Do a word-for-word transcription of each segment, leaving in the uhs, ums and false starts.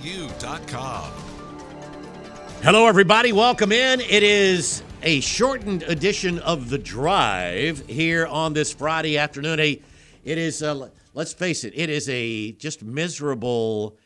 review dot com. Hello, everybody. Welcome in. It is a shortened edition of The Drive here on this Friday afternoon. A, it is, uh, let's face it, it is a just miserable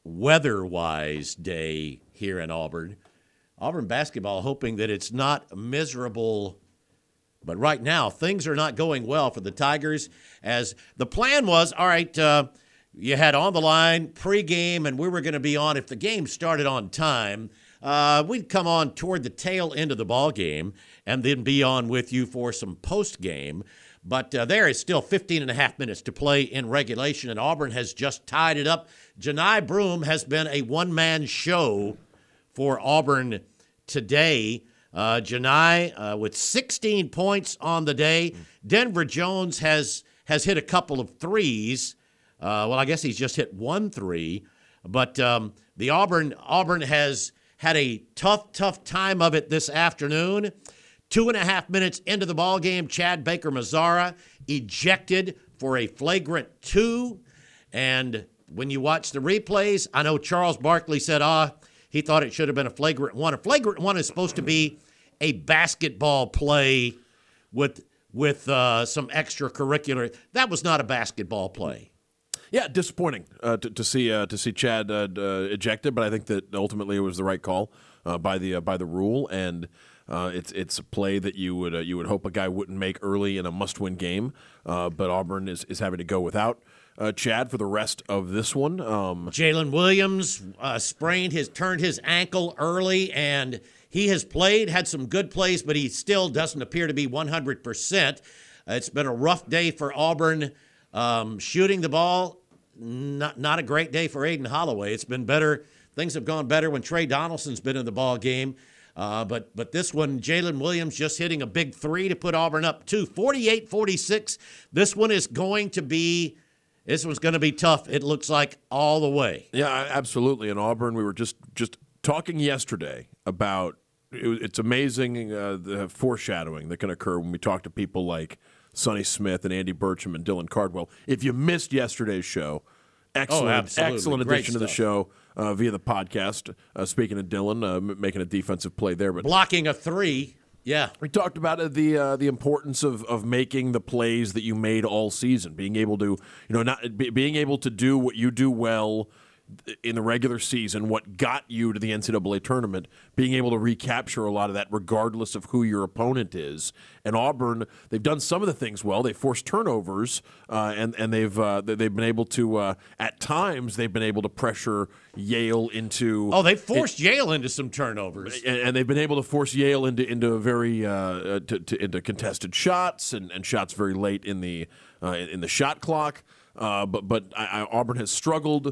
weather-wise day here in Auburn. Auburn basketball hoping that it's not miserable, but right now things are not going well for the Tigers, as the plan was, all right, uh, you had On the Line pregame, and we were going to be on if the game started on time. Uh, we'd come on toward the tail end of the ball game and then be on with you for some post game. But uh, there is still fifteen and a half minutes to play in regulation, and Auburn has just tied it up. Johni Broome has been a one-man show for Auburn today. Uh, Johni uh, with sixteen points on the day. Denver Jones has has hit a couple of threes. Uh, well, I guess he's just hit one three. But um, the Auburn Auburn has had a tough, tough time of it this afternoon. Two and a half minutes into the ball game, Chad Baker-Mazara ejected for a flagrant two. And when you watch the replays, I know Charles Barkley said, ah, he thought it should have been a flagrant one. A flagrant one is supposed to be a basketball play with with uh, some extracurricular. That was not a basketball play. Yeah, disappointing uh, to, to see uh, to see Chad uh, uh, ejected, but I think that ultimately it was the right call uh, by the uh, by the rule, and uh, it's it's a play that you would uh, you would hope a guy wouldn't make early in a must-win game. Uh, but Auburn is, is having to go without uh, Chad for the rest of this one. Um, Jalen Williams uh, sprained his turned his ankle early, and he has played, had some good plays, but he still doesn't appear to be one hundred percent. Uh, it's been a rough day for Auburn um, shooting the ball. Not not a great day for Aiden Holloway. It's been better. Things have gone better when Trey Donaldson's been in the ball game. Uh, but but this one, Jalen Williams just hitting a big three to put Auburn up two, forty-eight forty-six. This one is going to be this one's going to be tough. It looks like all the way. Yeah, absolutely. In Auburn, we were just just talking yesterday about it, it's amazing uh, the foreshadowing that can occur when we talk to people like Sonny Smith and Andy Burcham and Dylan Cardwell. If you missed yesterday's show, excellent, oh, excellent Great addition stuff. to the show uh, via the podcast. Uh, speaking of Dylan, uh, m- making a defensive play there, but blocking a three. Yeah, we talked about uh, the uh, the importance of of making the plays that you made all season, being able to you know not be, being able to do what you do well in the regular season, what got you to the N C double A tournament, being able to recapture a lot of that regardless of who your opponent is. And Auburn, they've done some of the things well. They forced turnovers, uh, and, and they've uh, they've been able to, uh, at times, they've been able to pressure Yale into... Oh, they forced it, Yale into some turnovers. And, and they've been able to force Yale into into very uh, to, to, into contested shots and, and shots very late in the uh, in the shot clock. Uh, but but I, I, Auburn has struggled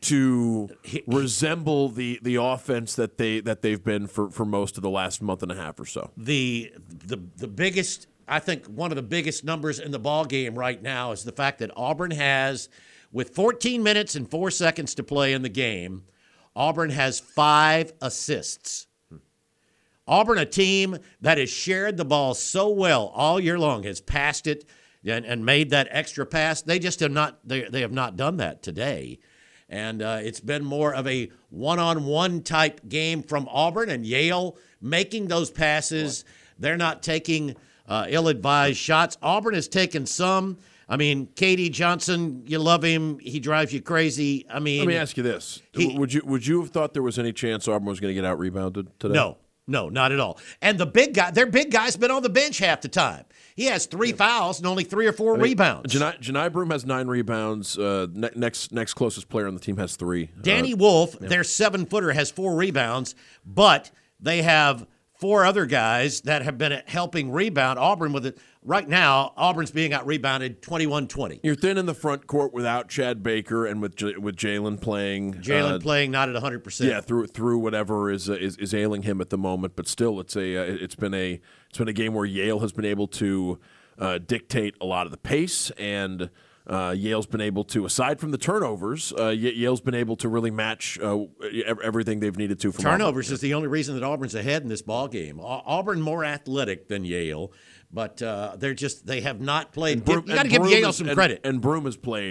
to resemble the the offense that they that they've been for, for most of the last month and a half or so. The the the biggest, I think, one of the biggest numbers in the ball game right now is the fact that Auburn has, with fourteen minutes and four seconds to play in the game, Auburn has five assists. Hmm. Auburn, a team that has shared the ball so well all year long, has passed it and, and made that extra pass. They just have not they they have not done that today. And uh, it's been more of a one-on-one type game from Auburn, and Yale making those passes. They're not taking uh, ill-advised shots. Auburn has taken some. I mean, K D Johnson, you love him. He drives you crazy. I mean, let me ask you this: he, Would you would you have thought there was any chance Auburn was going to get out-rebounded today? No. No, not at all. And the big guy, their big guy's been on the bench half the time. He has three fouls and only three or four I mean, rebounds. Johni, Johni Broome has nine rebounds. Uh, ne- next next closest player on the team has three. Danny uh, Wolf, yeah. their seven-footer, has four rebounds, but they have four other guys that have been helping rebound. Auburn with it. Right now, Auburn's being out-rebounded twenty-one twenty. You're thin in the front court without Chad Baker and with J- with Jalen playing. Jalen uh, playing not at one hundred percent. Yeah, through through whatever is, uh, is is ailing him at the moment, but still, it's a uh, it's been a it's been a game where Yale has been able to uh, dictate a lot of the pace, and uh, Yale's been able to, aside from the turnovers, uh, Yale's been able to really match uh, everything they've needed to. From turnovers Auburn. is the only reason that Auburn's ahead in this ball game. Auburn more athletic than Yale. But uh, they're just they have not played. Broome, you got to give Broome Yale is, some and, credit. And Broome has played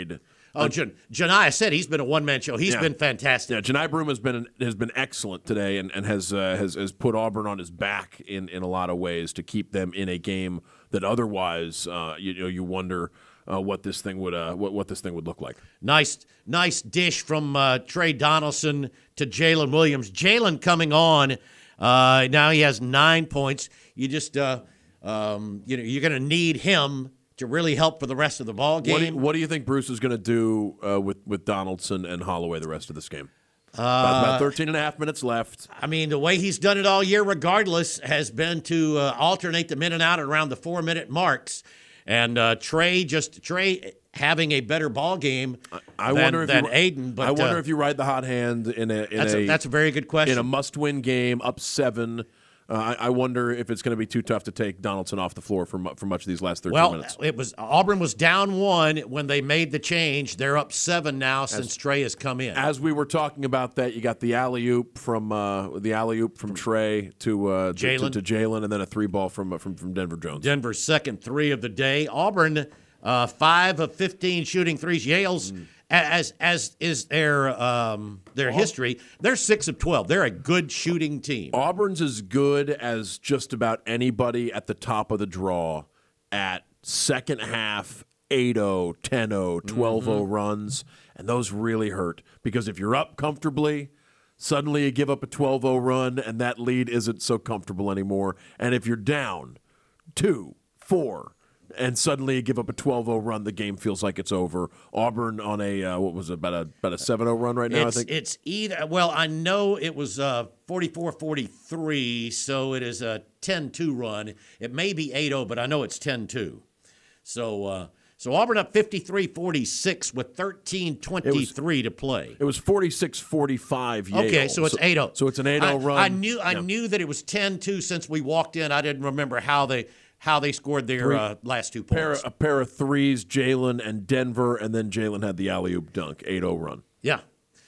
Oh, Jan- Janai said he's been a one-man show. He's yeah. been fantastic. Yeah, Janai Broome has been has been excellent today, and, and has, uh, has has put Auburn on his back in, in a lot of ways to keep them in a game that otherwise, uh, you, you know, you wonder uh, what this thing would uh, what what this thing would look like. Nice, nice dish from uh, Trey Donaldson to Jalen Williams. Jalen coming on uh, now. He has nine points. You just uh, um, you know you're going to need him to really help for the rest of the ball game. What do you, what do you think Bruce is going to do uh, with, with Donaldson and Holloway the rest of this game? Uh, about, about thirteen and a half minutes left. I mean, the way he's done it all year regardless has been to uh, alternate them in and out around the four-minute marks. And uh, Trey just Trey having a better ball game I, I than, wonder if than you, Aiden. But I wonder uh, if you ride the hot hand in a, in that's, a, a that's a very good question. In a must-win game, up seven. Uh, I, I wonder if it's going to be too tough to take Donaldson off the floor for, mu- for much of these last thirteen well, minutes. Well, it was Auburn was down one when they made the change. They're up seven now since as, Trey has come in. As we were talking about that, you got the alley-oop from uh, the alley-oop from Trey to uh, Jalen, to, to Jalen, and then a three ball from uh, from from Denver Jones. Denver's second three of the day. Auburn uh, five of fifteen shooting threes. Yale's. Mm. As as is their um, their history, they're six of twelve. They're a good shooting team. Auburn's as good as just about anybody at the top of the draw at second half eight oh, ten oh, twelve oh mm-hmm. runs, and those really hurt because if you're up comfortably, suddenly you give up a twelve oh run, and that lead isn't so comfortable anymore. And if you're down two, four. And suddenly you give up a twelve oh run, the game feels like it's over. Auburn on a, uh, what was it, about a, about a seven oh run right now, it's, I think? It's either, well, I know it was uh, forty-four forty-three, so it is a ten two run. It may be eight oh, but I know it's ten two. So uh, so Auburn up fifty-three forty-six with thirteen twenty-three to play. It was forty-six forty-five Yale. Okay, so it's so, eight oh. So it's an eight oh I, run. I knew I yeah. knew that it was ten two since we walked in. I didn't remember how they – how they scored their uh, last two points. Pair, a pair of threes, Jalen and Denver, and then Jalen had the alley-oop dunk, eight oh run. Yeah.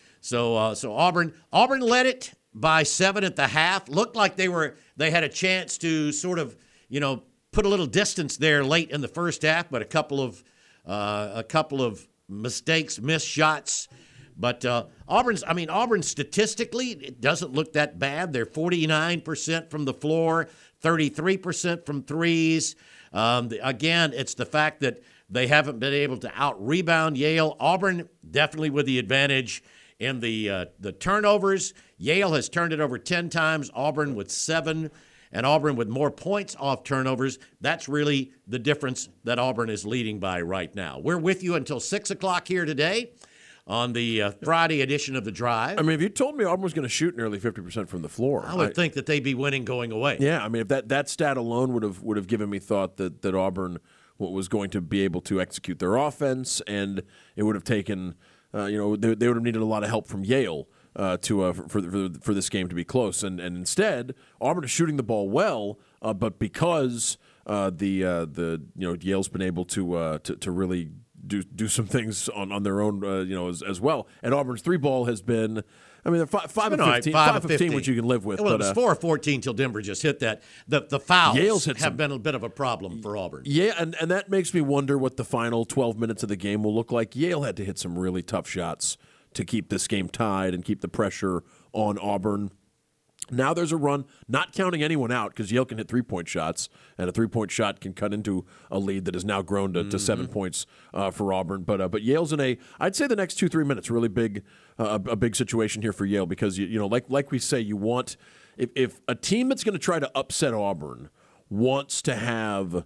So uh, so Auburn Auburn led it by seven at the half. Looked like they were they had a chance to sort of, you know, put a little distance there late in the first half, but a couple of uh, a couple of mistakes, missed shots. But uh, Auburn's, I mean, Auburn statistically, it doesn't look that bad. They're forty-nine percent from the floor, thirty-three percent from threes. Um, the, again, it's the fact that they haven't been able to out-rebound Yale. Auburn definitely with the advantage in the uh, the turnovers. Yale has turned it over ten times, Auburn with seven, and Auburn with more points off turnovers. That's really the difference that Auburn is leading by right now. We're with you until six o'clock here today on the uh, Friday edition of The Drive. I mean, if you told me Auburn was going to shoot nearly fifty percent from the floor, I would I, think that they'd be winning going away. Yeah, I mean, if that, that stat alone would have would have given me thought that, that Auburn was going to be able to execute their offense, and it would have taken, uh, you know, they, they would have needed a lot of help from Yale uh, to uh, for, for for this game to be close. And and instead, Auburn is shooting the ball well, uh, but because uh, the uh, the you know Yale's been able to uh, to, to really do do some things on, on their own, uh, you know, as, as well. And Auburn's three ball has been, I mean, they're five, five of fifteen, five, five of fifteen, fifteen, which you can live with. Well, but, it was uh, four of fourteen till Denver just hit that. The the fouls Yale's hit have some, been a bit of a problem for Auburn. Yeah, and, and that makes me wonder what the final twelve minutes of the game will look like. Yale had to hit some really tough shots to keep this game tied and keep the pressure on Auburn. Now there's a run, not counting anyone out, because Yale can hit three-point shots, and a three-point shot can cut into a lead that has now grown to, mm-hmm. to seven points uh, for Auburn. But uh, but Yale's in a, I'd say the next two three minutes really big, uh, a, a big situation here for Yale because you, you know like like we say you want if if a team that's going to try to upset Auburn wants to have.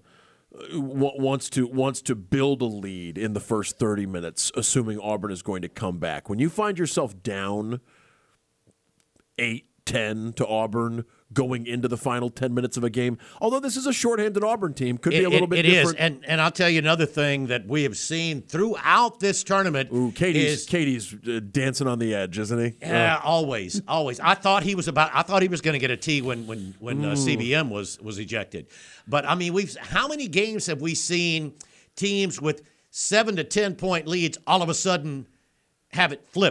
wants to wants to build a lead in the first thirty minutes, assuming Auburn is going to come back. When you find yourself down eight, ten to Auburn going into the final ten minutes of a game, although this is a shorthanded Auburn team, could be it, a little it, bit it different. It is, and, and I'll tell you another thing that we have seen throughout this tournament. Ooh, Katie's, is, Katie's uh, dancing on the edge, isn't he? Yeah, uh, always, always. I thought he was about. I thought he was going to get a T when when when uh, C B M was was ejected. But I mean, we've how many games have we seen teams with seven to ten point leads all of a sudden have it flipped?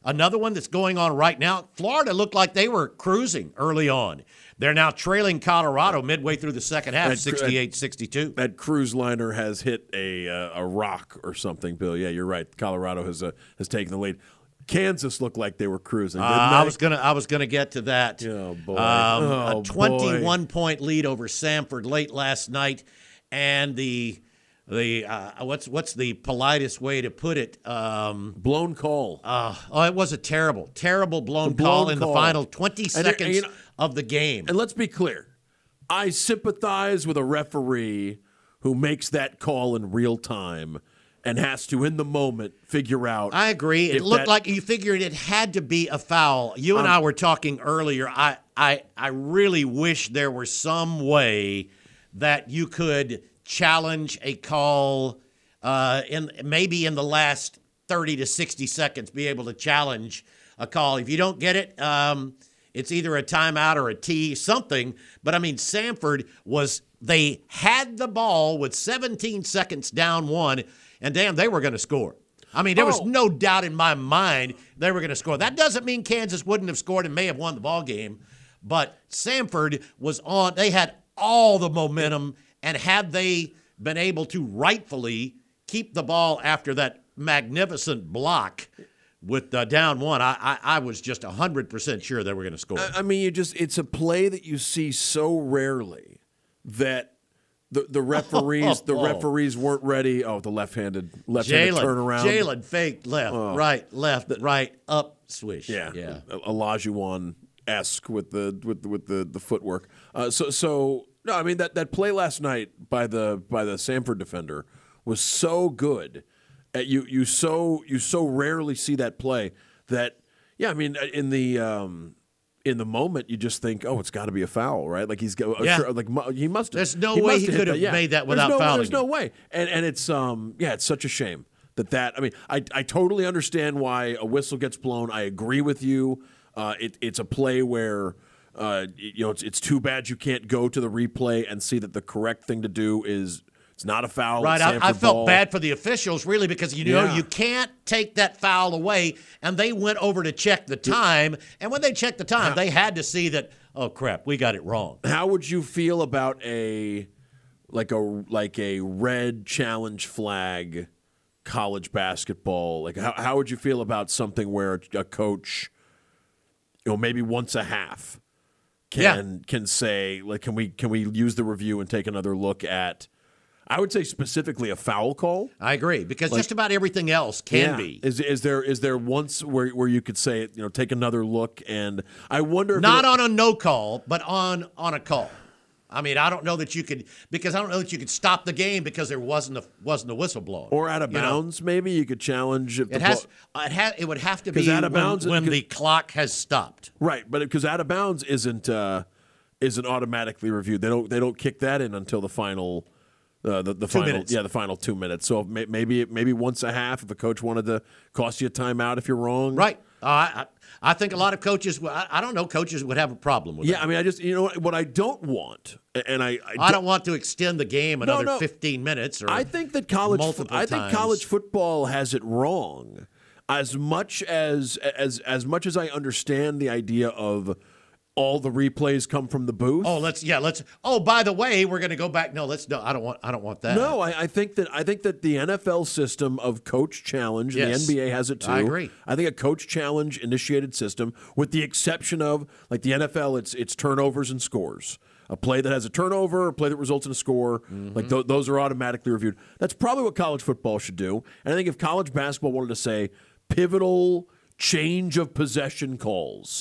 Another one that's going on right now, Florida looked like they were cruising early on. They're now trailing Colorado midway through the second half, sixty-eight sixty-two. That cruise liner has hit a uh, a rock or something, Bill. Yeah, you're right. Colorado has uh, has taken the lead. Kansas looked like they were cruising. Didn't uh, they? I was gonna I was gonna get to that. Oh boy! Um, oh, a twenty-one boy. point lead over Samford late last night, and the the uh, what's what's the politest way to put it? Um, blown call. Uh, oh, it was a terrible, terrible blown, blown call in call. the final twenty and seconds it, you know, of the game. And let's be clear, I sympathize with a referee who makes that call in real time and has to, in the moment, figure out. I agree. It looked that, like you figured it had to be a foul. You and um, I were talking earlier. I, I, I really wish there were some way that you could challenge a call uh, in maybe in the last thirty to sixty seconds, be able to challenge a call. If you don't get it, um, it's either a timeout or a T, something. But, I mean, Samford was – they had the ball with seventeen seconds down one, and, damn, they were going to score. I mean, there was oh. no doubt in my mind they were going to score. That doesn't mean Kansas wouldn't have scored and may have won the ball game, but Samford was on – they had all the momentum, and had they been able to rightfully keep the ball after that magnificent block – with uh, down one, I, I I was just one hundred percent sure they were going to score. I mean, you just it's a play that you see so rarely that the the referees the referees weren't ready. Oh, the left-handed left-handed Jalen, turnaround. Jalen faked left, oh. right, left, the, right, up, swish. Yeah, yeah. Olajuwon-esque with the with the, with the the footwork. Uh, so so no, I mean that, that play last night by the by the Samford defender was so good. Uh, you you so you so rarely see that play that yeah I mean in the um, in the moment you just think oh it's got to be a foul, right? Like he's got yeah. sure, like he must have, there's no he way he have could have that, yeah. made that without there's no, fouling. There's no way, and and it's um yeah it's such a shame that that I mean I I totally understand why a whistle gets blown. I agree with you. Uh, it it's a play where. Uh, you know, it's it's too bad you can't go to the replay and see that the correct thing to do is it's not a foul. Right, I, I felt ball. bad for the officials, really, because you know yeah. you can't take that foul away, and they went over to check the time, and when they checked the time, they had to see that. Oh crap, we got it wrong. How would you feel about a like a like a red challenge flag, college basketball? Like how how would you feel about something where a coach, you know, maybe once a half. Can yeah. can say like can we can we use the review and take another look at I would say specifically a foul call. I agree because like, just about everything else can yeah. be. Is is there is there once where where you could say you know take another look and I wonder if not on a no call but on on a call. I mean, I don't know that you could because I don't know that you could stop the game because there wasn't a wasn't a whistle blown. Or out of bounds, know? Maybe you could challenge if it the has. ball, it has. It would have to be out of when, bounds, when the clock has stopped. Right, but because out of bounds isn't uh, isn't automatically reviewed. They don't they don't kick that in until the final. Uh, the the two final minutes. yeah the final two minutes. So may, maybe maybe once a half if a coach wanted to cost you a timeout if you're wrong. Right. Uh, I I think a lot of coaches. I, I don't know. Coaches would have a problem with yeah, that. I mean, I just you know what I don't want, and I I, I don't, don't want to extend the game another no, no. fifteen minutes. Or I think that college multiple I times. think college football has it wrong. As much as as as much as I understand the idea of all the replays come from the booth. Oh, let's yeah, let's. Oh, by the way, we're going to go back. No, let's no. I don't want. I don't want that. No, I, I think that I think that the N F L system of coach challenge, and yes, the N B A has it too. I agree. I think a coach challenge initiated system, with the exception of like the N F L, it's it's turnovers and scores. A play that has a turnover, a play that results in a score, mm-hmm. like th- those are automatically reviewed. That's probably what college football should do. And I think if college basketball wanted to say pivotal change of possession calls,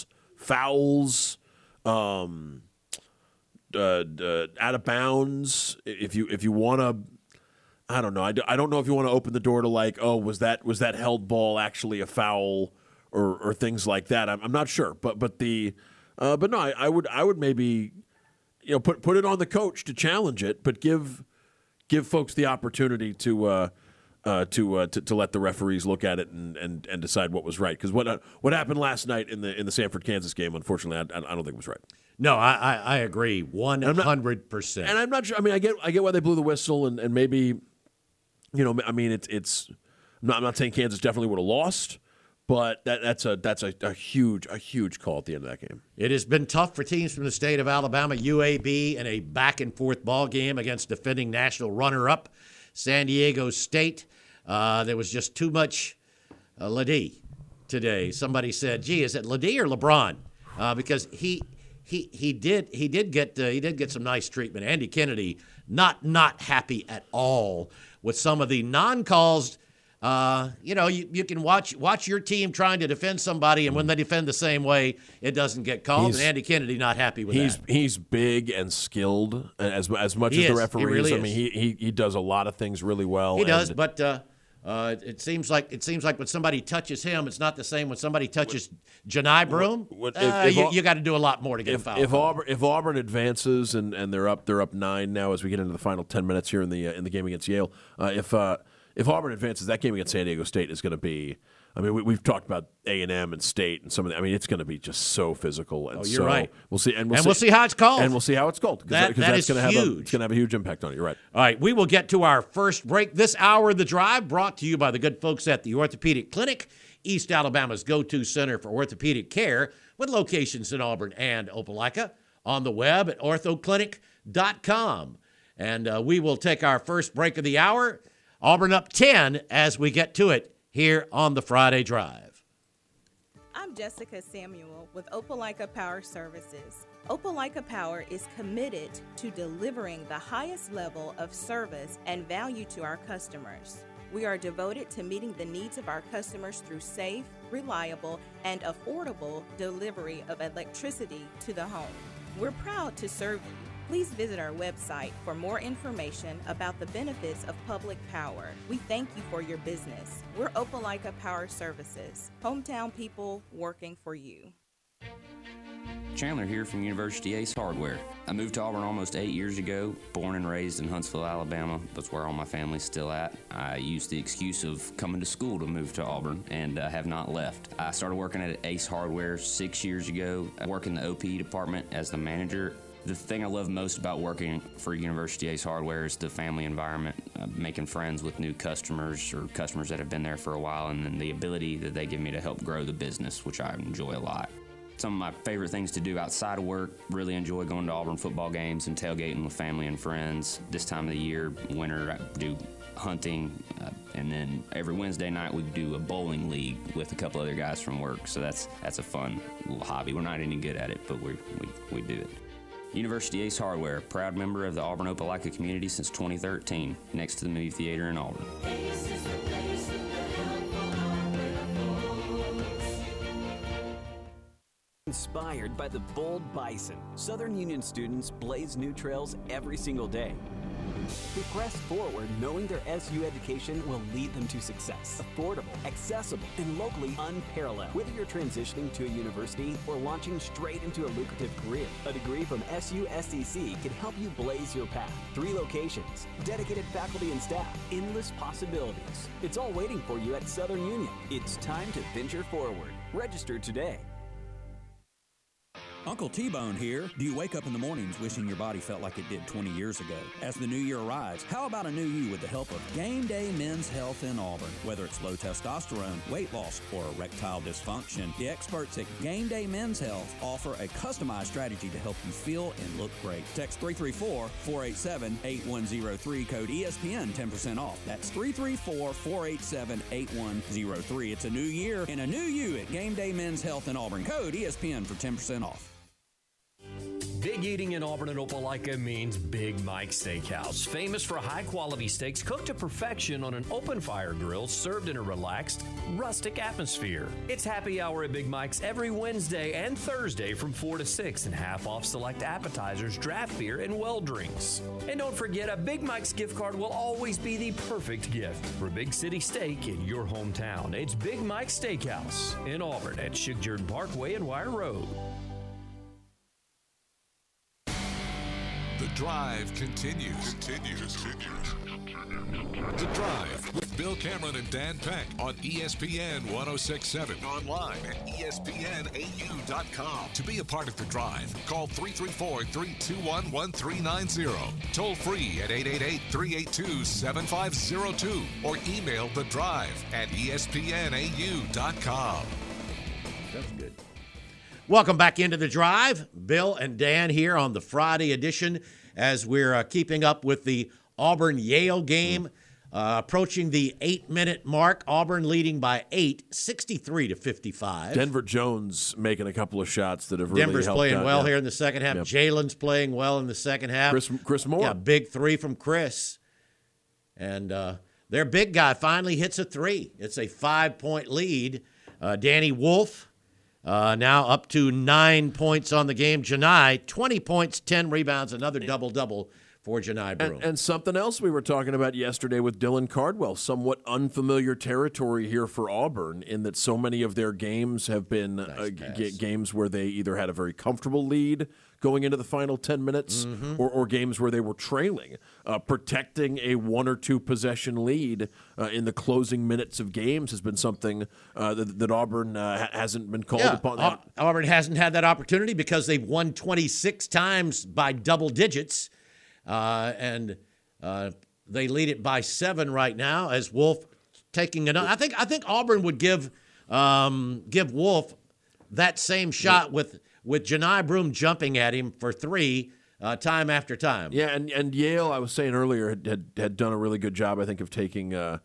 fouls. Um, uh, uh, out of bounds. If you if you want to, I don't know. I, do, I don't know if you want to open the door to like, oh, was that was that held ball actually a foul or or things like that. I'm, I'm not sure, but but the uh, but no, I, I would I would maybe you know put put it on the coach to challenge it, but give give folks the opportunity to. Uh, Uh, to, uh, to to let the referees look at it and, and, and decide what was right because what uh, what happened last night in the in the Samford Kansas game, unfortunately, I, I don't think was right. No, I, I, I agree one hundred percent. And I'm not sure. I mean, I get I get why they blew the whistle, and, and maybe, you know, I mean, it's it's. I'm not, I'm not saying Kansas definitely would have lost, But that, that's a that's a, a huge a huge call at the end of that game. It has been tough for teams from the state of Alabama. U A B in a back-and-forth ball game against defending national runner-up San Diego State. Uh, there was just too much uh, Ledee today. Somebody said, "Gee, is it Ledee or LeBron?" Uh, because he he he did he did get uh, he did get some nice treatment. Andy Kennedy not not happy at all with some of the non-calls. Uh, you know, you, you can watch watch your team trying to defend somebody, and when they defend the same way, it doesn't get called. He's, and Andy Kennedy not happy with he's, that. He's big and skilled as as much he as is. the referees. Really I mean, he, he he does a lot of things really well. He and does, but uh, uh, it seems like it seems like when somebody touches him, it's not the same when somebody touches Janai Broome. What, if, uh, if, you, you got to do a lot more to get if, a foul. If Auburn, if Auburn advances and, and they're up they're up nine now as we get into the final ten minutes here in the uh, in the game against Yale. Uh, if uh, If Auburn advances, that game against San Diego State is going to be. I mean, we, we've talked about A and M and State and some of that. I mean, it's going to be just so physical. And oh, you're so right. We'll see, and we'll, and see, we'll see how it's called. and we'll see how it's called because that, that that's is going to have huge. a, it's going to have a huge impact on it. You're right. All right, we will get to our first break. This hour of the drive brought to you by the good folks at the Orthopedic Clinic, East Alabama's go-to center for orthopedic care, with locations in Auburn and Opelika. On the web at ortho clinic dot com, and uh, we will take our first break of the hour. Auburn up ten as we get to it here on the Friday Drive. I'm Jessica Samuel with Opelika Power Services. Opelika Power is committed to delivering the highest level of service and value to our customers. We are devoted to meeting the needs of our customers through safe, reliable, and affordable delivery of electricity to the home. We're proud to serve you. Please visit our website for more information about the benefits of public power. We thank you for your business. We're Opelika Power Services, hometown people working for you. Chandler here from University Ace Hardware. I moved to Auburn almost eight years ago, born and raised in Huntsville, Alabama. That's where all my family's still at. I used the excuse of coming to school to move to Auburn and uh, have not left. I started working at Ace Hardware six years ago. I work in the O P E department as the manager. The thing I love most about working for University Ace Hardware is the family environment, uh, making friends with new customers or customers that have been there for a while, and then the ability that they give me to help grow the business, which I enjoy a lot. Some of my favorite things to do outside of work, really enjoy going to Auburn football games and tailgating with family and friends. This time of the year, winter, I do hunting, uh, and then every Wednesday night we do a bowling league with a couple other guys from work, so that's that's a fun little hobby. We're not any good at it, but we, we, we do it. University Ace Hardware, proud member of the Auburn Opelika community since twenty thirteen, next to the movie theater in Auburn. Inspired by the bold bison, Southern Union students blaze new trails every single day. They press forward knowing their S U education will lead them to success. Affordable, accessible, and locally unparalleled. Whether you're transitioning to a university or launching straight into a lucrative career, a degree from S U S D C can help you blaze your path. Three locations, dedicated faculty and staff, endless possibilities. It's all waiting for you at Southern Union. It's time to venture forward. Register today. Uncle T-Bone here. Do you wake up in the mornings wishing your body felt like it did twenty years ago? As the new year arrives, how about a new you with the help of Game Day Men's Health in Auburn? Whether it's low testosterone, weight loss, or erectile dysfunction, the experts at Game Day Men's Health offer a customized strategy to help you feel and look great. Text three three four, four eight seven, eight one zero three, code E S P N, ten percent off. That's three three four, four eight seven, eight one zero three. It's a new year and a new you at Game Day Men's Health in Auburn. Code E S P N for ten percent off. Big eating in Auburn and Opelika means Big Mike's Steakhouse, famous for high-quality steaks cooked to perfection on an open-fire grill served in a relaxed, rustic atmosphere. It's happy hour at Big Mike's every Wednesday and Thursday from four to six and half off select appetizers, draft beer, and well drinks. And don't forget, a Big Mike's gift card will always be the perfect gift for big city steak in your hometown. It's Big Mike's Steakhouse in Auburn at Shig-Jordan Parkway and Wire Road. The Drive continues. Continues. The Drive with Bill Cameron and Dan Peck on E S P N one oh six point seven. Online at E S P N A U dot com. To be a part of The Drive, call three three four, three two one, one three nine zero. Toll free at eight eight eight, three eight two, seven five zero two. Or email The Drive at E S P N A U dot com. That's good. Welcome back into The Drive. Bill and Dan here on the Friday edition as we're uh, keeping up with the Auburn-Yale game. Uh, approaching the eight-minute mark, Auburn leading by eight, sixty-three to fifty-five. Denver Jones making a couple of shots that have really Denver's helped playing out, well yeah. here in the second half. Yep. Jalen's playing well in the second half. Chris, Chris Moore. Yeah, big three from Chris. And uh, their big guy finally hits a three. It's a five-point lead. Uh, Danny Wolf uh, now up to nine points on the game. Janai, twenty points, ten rebounds, another double-double for Janai Broome. And, and something else we were talking about yesterday with Dylan Cardwell, somewhat unfamiliar territory here for Auburn in that so many of their games have been nice uh, g- games where they either had a very comfortable lead going into the final ten minutes mm-hmm. or, or games where they were trailing. Uh, protecting a one or two possession lead uh, in the closing minutes of games has been something uh, that, that Auburn uh, ha- hasn't been called yeah, upon. Au- Auburn hasn't had that opportunity because they've won twenty-six times by double digits. Uh, and uh, they lead it by seven right now as Wolf taking another. I think I think Auburn would give um, give Wolf that same shot with with Janai Broome jumping at him for three uh, time after time. Yeah, and, and Yale, I was saying earlier, had, had had done a really good job, I think, of taking uh,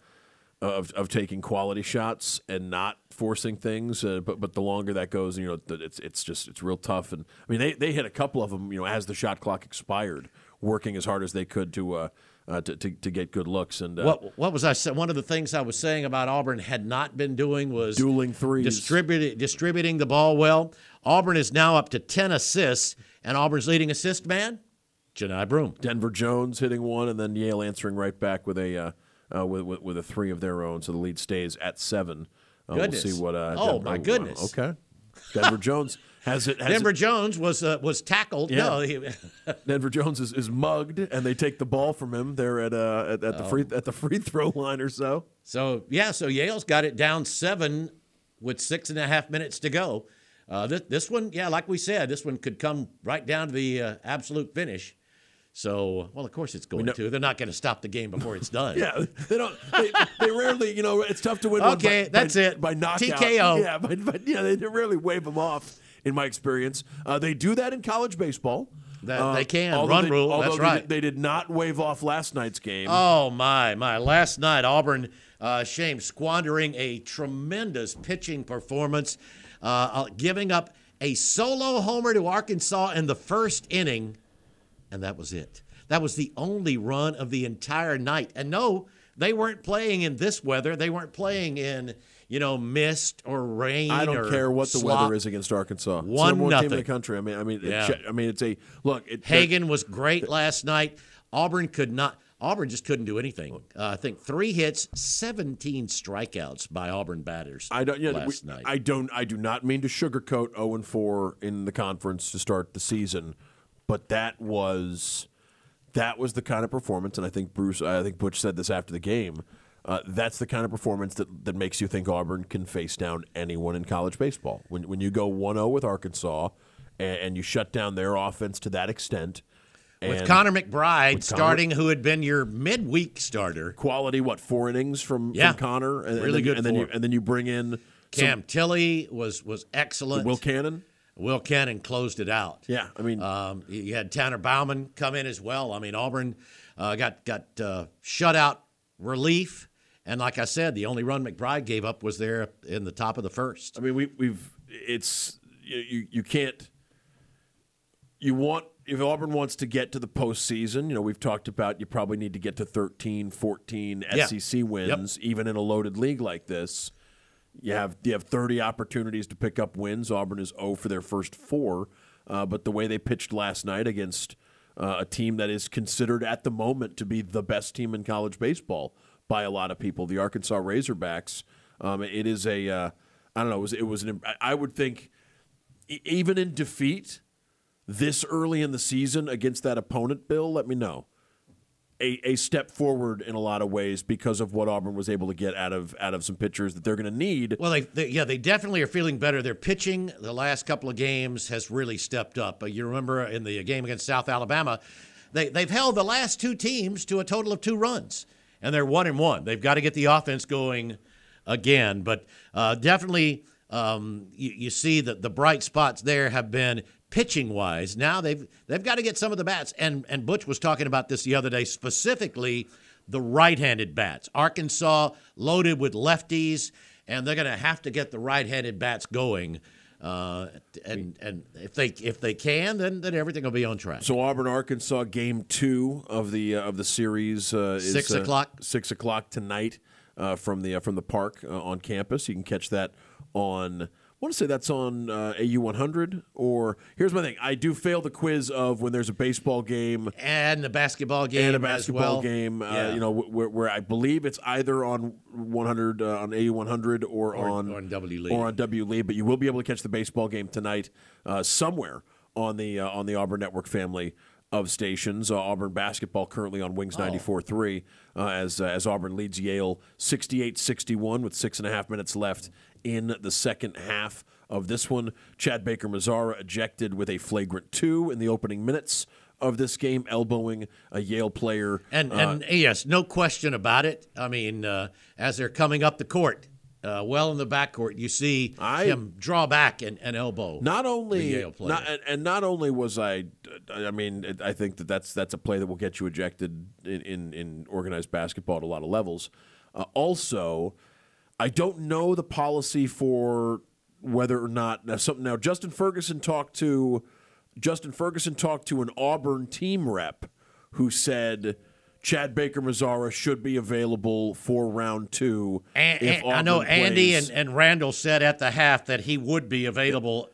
of of taking quality shots and not forcing things. Uh, but but the longer that goes, you know, it's it's just it's real tough. And I mean, they they hit a couple of them, you know, as the shot clock expired, working as hard as they could to uh, uh, to, to to get good looks. And uh, what what was I saying? One of the things I was saying about Auburn had not been doing was dueling threes, distributing distributing the ball well. Auburn is now up to ten assists, and Auburn's leading assist man, Janai Broome. Denver Jones hitting one, and then Yale answering right back with a uh, uh, with, with with a three of their own. So the lead stays at seven. Uh, Goodness. We'll see what. Uh, oh Denver, my goodness. Wow, okay. Denver Jones has it. Has Denver it, Jones was uh, was tackled. Yeah. No, he, Denver Jones is, is mugged, and they take the ball from him there at uh at, at the Oh. free at the free throw line or so. So yeah, so Yale's got it down seven with six and a half minutes to go. Uh, this, this one, yeah, like we said, this one could come right down to the uh, absolute finish. So, well, of course it's going know- to. They're not going to stop the game before it's done. Yeah, they don't. They, they rarely, you know, it's tough to win. Okay, one by, that's by, it. by knockout. T K O. Yeah, but, but yeah, they rarely wave them off. In my experience, uh, they do that in college baseball. That- Uh, they can. although Run they- rule, although that's they right. did- They did not wave off last night's game. Oh, my, my. Last night, Auburn, uh, shame, squandering a tremendous pitching performance, uh, uh, giving up a solo homer to Arkansas in the first inning, and that was it. That was the only run of the entire night. And no, they weren't playing in this weather. They weren't playing in, you know, mist or rain. I don't or care what the slop. weather is against Arkansas. It's the One number one team in nothing. the country. I mean, I mean, Yeah. it, I mean, it's a look. It, Hagan was great last night. Auburn could not. Auburn just couldn't do anything. Uh, I think three hits, seventeen strikeouts by Auburn batters. I don't. Yeah, last we, night. I don't. I do not mean to sugarcoat oh and four in the conference to start the season, but that was that was the kind of performance, and I think Bruce. I think Butch said this after the game. Uh, that's the kind of performance that, that makes you think Auburn can face down anyone in college baseball. When when you go one oh with Arkansas and, and you shut down their offense to that extent. With and Connor McBride with Connor- starting, who had been your midweek starter. Quality, what, four innings from, Yeah. from Connor? And, Really and then, good And then, you, form. and then you bring in Cam some, Tilley was was excellent. Will Cannon. Will Cannon closed it out. Yeah, I mean, Um, you had Tanner Bauman come in as well. I mean, Auburn uh, got got uh, shutout relief, and like I said, the only run McBride gave up was there in the top of the first. I mean, we, we've it's you, you you can't you want if Auburn wants to get to the postseason, you know, we've talked about you probably need to get to thirteen, fourteen Yeah. S E C wins, even in a loaded league like this. You have you have thirty opportunities to pick up wins. Auburn is zero for their first four, uh, but the way they pitched last night against uh, a team that is considered at the moment to be the best team in college baseball by a lot of people, the Arkansas Razorbacks, um, it is a uh, I don't know. It was, it was an I would think e- even in defeat. this early in the season against that opponent, Bill, let me know. A, a step forward in a lot of ways because of what Auburn was able to get out of out of some pitchers that they're going to need. Well, they, they, yeah, they definitely are feeling better. Their pitching the last couple of games has really stepped up. Uh, you remember in the game against South Alabama, they, they've held the last two teams to a total of two runs, and they're one and one. They've got to get the offense going again, but uh, definitely um, you, you see that the bright spots there have been pitching wise. Now they've they've got to get some of the bats, and and Butch was talking about this the other day, specifically the right-handed bats. Arkansas loaded with lefties, and they're going to have to get the right-handed bats going. Uh, and and if they if they can, then then everything will be on track. So Auburn, Arkansas, game two of the uh, of the series uh, is six o'clock. Uh, six o'clock tonight uh, from the uh, from the park uh, on campus. You can catch that on. I want to say that's on uh, A U one hundred, or here's my thing. I do fail the quiz of when there's a baseball game and a basketball game and a basketball as well. game. Uh, yeah. You know, where, where I believe it's either on one hundred uh, on A U one hundred or, or on or on W Lee or on W Lee. But you will be able to catch the baseball game tonight uh, somewhere on the uh, on the Auburn Network family of stations. Uh, Auburn basketball currently on Wings ninety-four point three uh, as uh, as Auburn leads Yale sixty-eight sixty-one with six and a half minutes left in the second half of this one. Chad Baker-Mazara ejected with a flagrant two in the opening minutes of this game, elbowing a Yale player. And, uh, and yes, no question about it. I mean, uh, as they're coming up the court, uh, well in the backcourt, you see I, him draw back and, and elbow not only, the Yale player. Not, and not only was I, I mean, I think that that's, that's a play that will get you ejected in, in, in organized basketball at a lot of levels. Uh, also, I don't know the policy for whether or not now, something now Justin Ferguson talked to Justin Ferguson talked to an Auburn team rep who said Chad Baker-Mazara should be available for round two. And, if and Auburn I know Andy plays. and, and Randall said at the half that he would be available.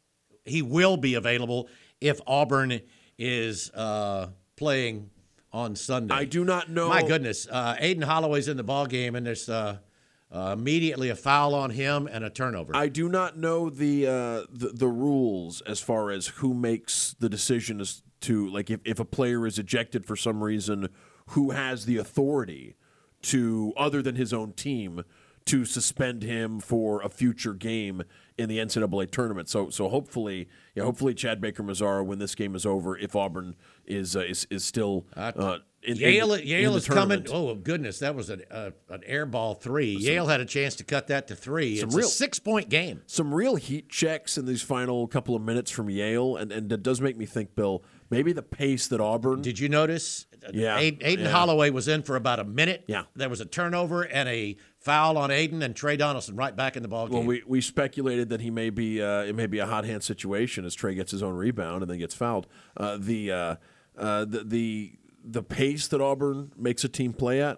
He will be available if Auburn is uh, playing on Sunday. I do not know. My goodness, uh, Aiden Holloway's in the ball game, and there's uh, uh, immediately a foul on him and a turnover. I do not know the, uh, the the rules as far as who makes the decision as to, like, if, if a player is ejected for some reason, who has the authority to, other than his own team, to suspend him for a future game in the N C double A tournament. So, so hopefully, yeah, hopefully Chad Baker-Mazara, when this game is over, if Auburn is uh, is is still uh, in, Yale, in, Yale in is coming. Oh goodness, that was an uh, an air ball three. Some, Yale had a chance to cut that to three. It's real, a six point game. Some real heat checks in these final couple of minutes from Yale, and and it does make me think, Bill, maybe the pace that Auburn. Did you notice? Yeah, Aiden yeah. Holloway was in for about a minute. Yeah, there was a turnover and a foul on Aiden, and Trey Donaldson right back in the ball game. Well, we, we speculated that he may be uh, it may be a hot hand situation as Trey gets his own rebound and then gets fouled. Uh, the, uh, uh, the the the pace that Auburn makes a team play at,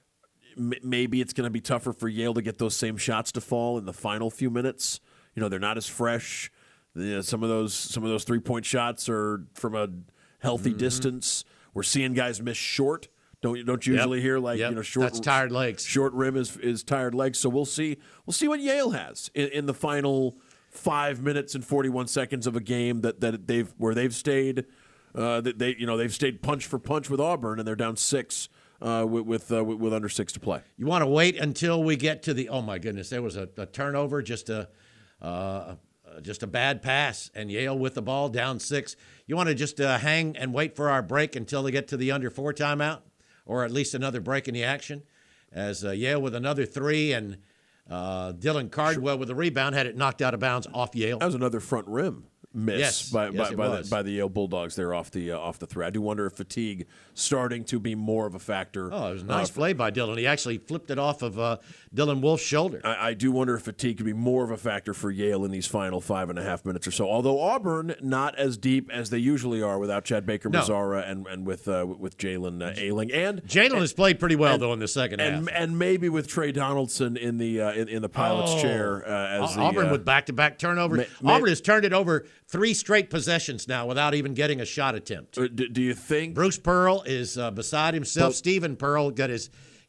m- maybe it's going to be tougher for Yale to get those same shots to fall in the final few minutes. You know, they're not as fresh. You know, some of those some of those three point shots are from a healthy mm-hmm. distance. We're seeing guys miss short. Don't don't you usually yep. hear like yep. you know short that's tired legs. Short rim is is tired legs. So we'll see we'll see what Yale has in, in the final five minutes and forty one seconds of a game that, that they've where they've stayed uh, that they you know they've stayed punch for punch with Auburn and they're down six uh, with with, uh, with with under six to play. You want to wait until we get to the oh my goodness there was a, a turnover just a. Uh, Just a bad pass, and Yale with the ball down six. You want to just uh, hang and wait for our break until they get to the under four timeout, or at least another break in the action, as uh, Yale with another three, and uh, Dylan Cardwell with a rebound had it knocked out of bounds off Yale. That was another front rim miss yes, by yes, by, by, was. the, by the Yale Bulldogs there off the uh, off the three. I do wonder if fatigue starting to be more of a factor. Oh, it was a nice uh, play by Dylan. He actually flipped it off of uh, Dylan Wolf's shoulder. I, I do wonder if fatigue could be more of a factor for Yale in these final five and a half minutes or so. Although Auburn not as deep as they usually are without Chad Baker-Mazara no. and and with uh, with Jalen uh, Ailing and Jalen has played pretty well and, though in the second and, half, and maybe with Trey Donaldson in the uh, in, in the pilot's oh. chair uh, as Auburn the, uh, with back-to-back turnovers. May, Auburn may, has turned it over three straight possessions now without even getting a shot attempt. Do, do you think Bruce Pearl is uh, beside himself? But, Stephen Pearl got his, you know,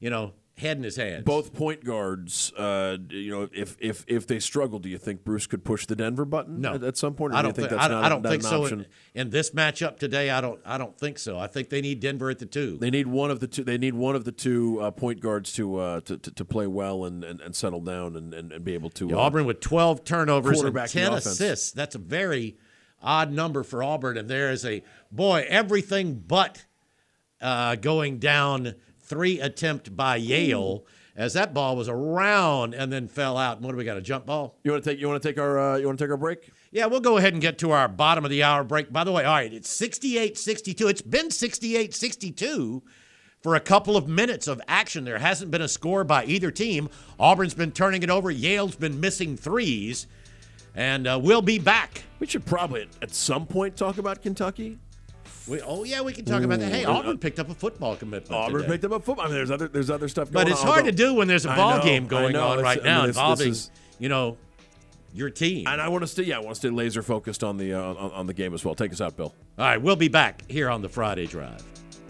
head in his hands. Both point guards, uh, you know, if if if they struggle, do you think Bruce could push the Denver button no. at, at some point? Or I do don't you think think, that's I don't, not, I don't not think an so. option? In, in this matchup today, I don't I don't think so. I think they need Denver at the two. They need one of the two. They need one of the two uh, point guards to, uh, to to to play well and, and, and settle down and, and, and be able to. Yeah, uh, Auburn with twelve turnovers and quarterback the ten offense. assists. That's a very odd number for Auburn. And there is a boy everything but uh, going down three attempt by Yale. As that ball was around and then fell out. And what do we got? A jump ball? You want to take? You want to take our? Uh, you want to take our break? Yeah, we'll go ahead and get to our bottom of the hour break. By the way, all right, it's sixty-eight sixty-two. It's been sixty-eight sixty-two for a couple of minutes of action. There hasn't been a score by either team. Auburn's been turning it over. Yale's been missing threes. And uh, we'll be back. We should probably at some point talk about Kentucky. We, oh, yeah, we can talk Ooh, about that. Hey, Auburn picked up a football commitment Auburn today. picked up a football. I mean, there's other there's other stuff going on. But it's hard although, to do when there's a ball know, game going know, on right I now mean, this, involving, this is, you know, your team. And I want to stay, yeah, I want to stay laser focused on the uh, on, on the game as well. Take us out, Bill. All right, we'll be back here on the Friday Drive.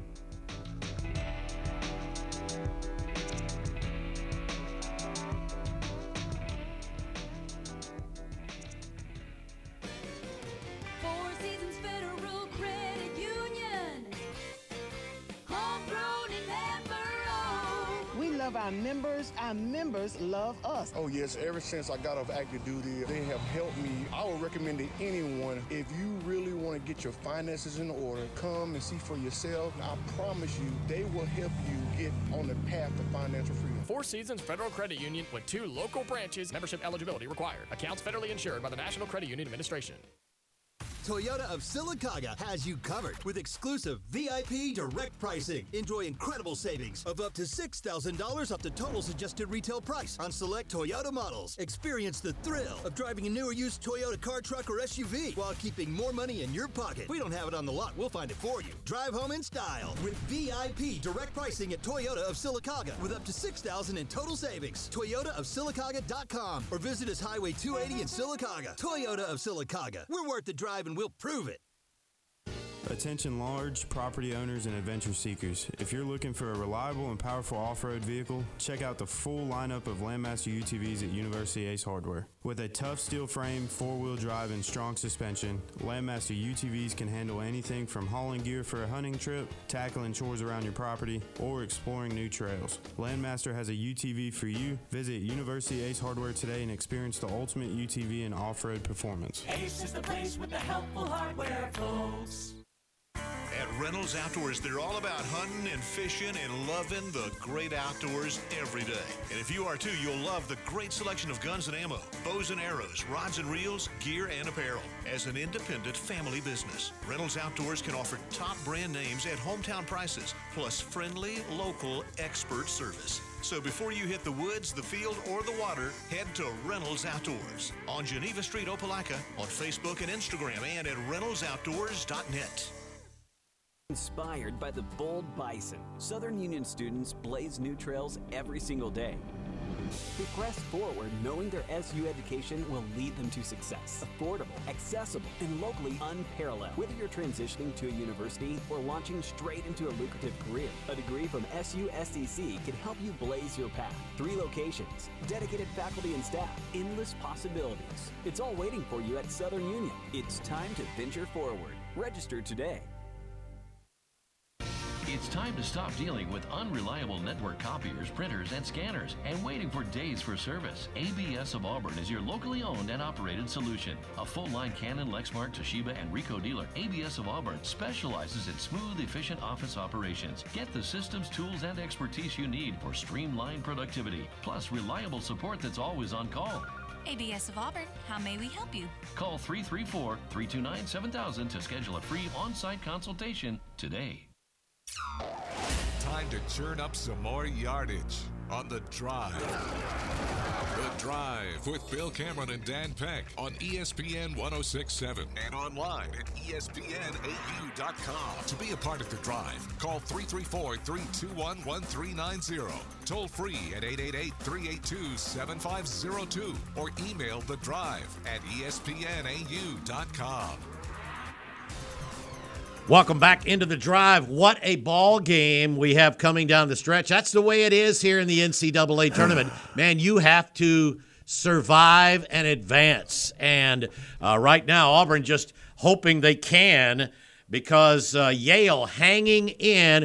Our members, our members love us. Oh yes, ever since I got off active duty, they have helped me. I would recommend to anyone, if you really want to get your finances in order, come and see for yourself. I promise you, they will help you get on the path to financial freedom. Four Seasons Federal Credit Union with two local branches. Membership eligibility required. Accounts federally insured by the National Credit Union Administration. Toyota of Sylacauga has you covered with exclusive V I P direct pricing. Enjoy incredible savings of up to six thousand dollars off the total suggested retail price on select Toyota models. Experience the thrill of driving a new or used Toyota car, truck, or S U V while keeping more money in your pocket. We don't have it on the lot. We'll find it for you. Drive home in style with V I P direct pricing at Toyota of Sylacauga with up to six thousand dollars in total savings. Toyota of Sylacauga dot com or visit us Highway two eighty in Sylacauga. Toyota of Sylacauga. We're worth the drive and we'll prove it. Attention large property owners and adventure seekers. If you're looking for a reliable and powerful off-road vehicle, check out the full lineup of Landmaster U T Vs at University Ace Hardware. With a tough steel frame, four-wheel drive, and strong suspension, Landmaster U T Vs can handle anything from hauling gear for a hunting trip, tackling chores around your property, or exploring new trails. Landmaster has a U T V for you. Visit University Ace Hardware today and experience the ultimate U T V in off-road performance. Ace is the place with the helpful hardware, folks. At Reynolds Outdoors, they're all about hunting and fishing and loving the great outdoors every day. And if you are too, you'll love the great selection of guns and ammo, bows and arrows, rods and reels, gear and apparel. As an independent family business, Reynolds Outdoors can offer top brand names at hometown prices, plus friendly, local, expert service. So before you hit the woods, the field, or the water, head to Reynolds Outdoors on Geneva Street, Opelika, on Facebook and Instagram, and at reynolds outdoors dot net. Inspired by the bold bison, Southern Union students blaze new trails every single day. Who press forward knowing their S U education will lead them to success. Affordable, accessible, and locally unparalleled. Whether you're transitioning to a university or launching straight into a lucrative career, a degree from S U S D C can help you blaze your path. Three locations, dedicated faculty and staff, endless possibilities. It's all waiting for you at Southern Union. It's time to venture forward. Register today. It's time to stop dealing with unreliable network copiers, printers, and scanners and waiting for days for service. A B S of Auburn is your locally owned and operated solution. A full-line Canon, Lexmark, Toshiba, and Ricoh dealer, A B S of Auburn specializes in smooth, efficient office operations. Get the systems, tools, and expertise you need for streamlined productivity, plus reliable support that's always on call. A B S of Auburn, how may we help you? Call three three four, three two nine, seven thousand to schedule a free on-site consultation today. Time to churn up some more yardage on The Drive. The Drive with Bill Cameron and Dan Peck on E S P N one oh six point seven and online at E S P N A U dot com. To be a part of The Drive, call three three four, three two one, one three nine zero. Toll free at eight eight eight, three eight two, seven five zero two or email The Drive at E S P N A U dot com. Welcome back into the drive. What a ball game we have coming down the stretch. That's the way it is here in the N C double A tournament. Man, you have to survive and advance. And uh, right now, Auburn just hoping they can because uh, Yale hanging in.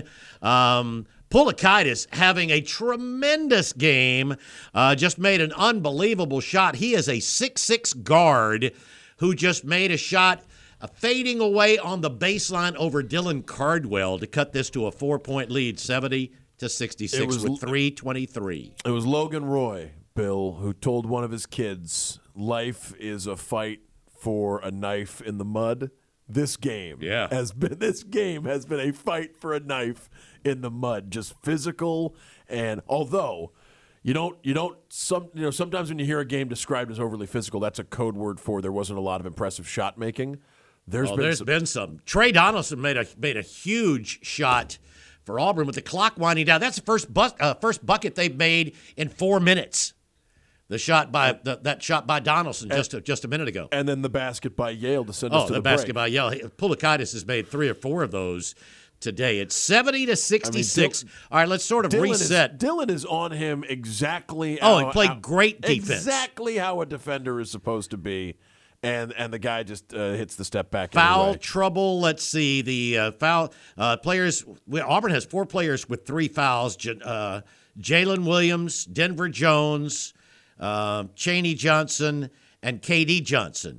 Um, Poulakaitis having a tremendous game, uh, just made an unbelievable shot. He is a six six guard who just made a shot uh, fading away on the baseline over Dylan Cardwell to cut this to a four-point lead, seventy to sixty-six was, with three twenty-three. It was Logan Roy, Bill, who told one of his kids, life is a fight for a knife in the mud. This game yeah. has been this game has been a fight for a knife in the mud, just physical. And although you don't you don't some you know sometimes when you hear a game described as overly physical, that's a code word for there wasn't a lot of impressive shot making. There's oh, been there's some. been some. Trey Donaldson made a made a huge shot for Auburn with the clock winding down. That's the first bu- uh, first bucket they've made in four minutes. The shot by the, that shot by Donaldson just a, just a minute ago, and then the basket by Yale to send oh, us to the, the basket break. by Yale. Poulakaitis has made three or four of those today. It's seventy to sixty-six. I mean, All right, let's sort of Dylan reset. Is, Dylan is on him exactly. Oh, how, he played how, great defense. Exactly how a defender is supposed to be, and and the guy just uh, hits the step back. Foul anyway. trouble. Let's see the uh, foul uh, players. Auburn has four players with three fouls. Uh, Jalen Williams, Denver Jones. Uh, Chaney Johnson, and K D Johnson.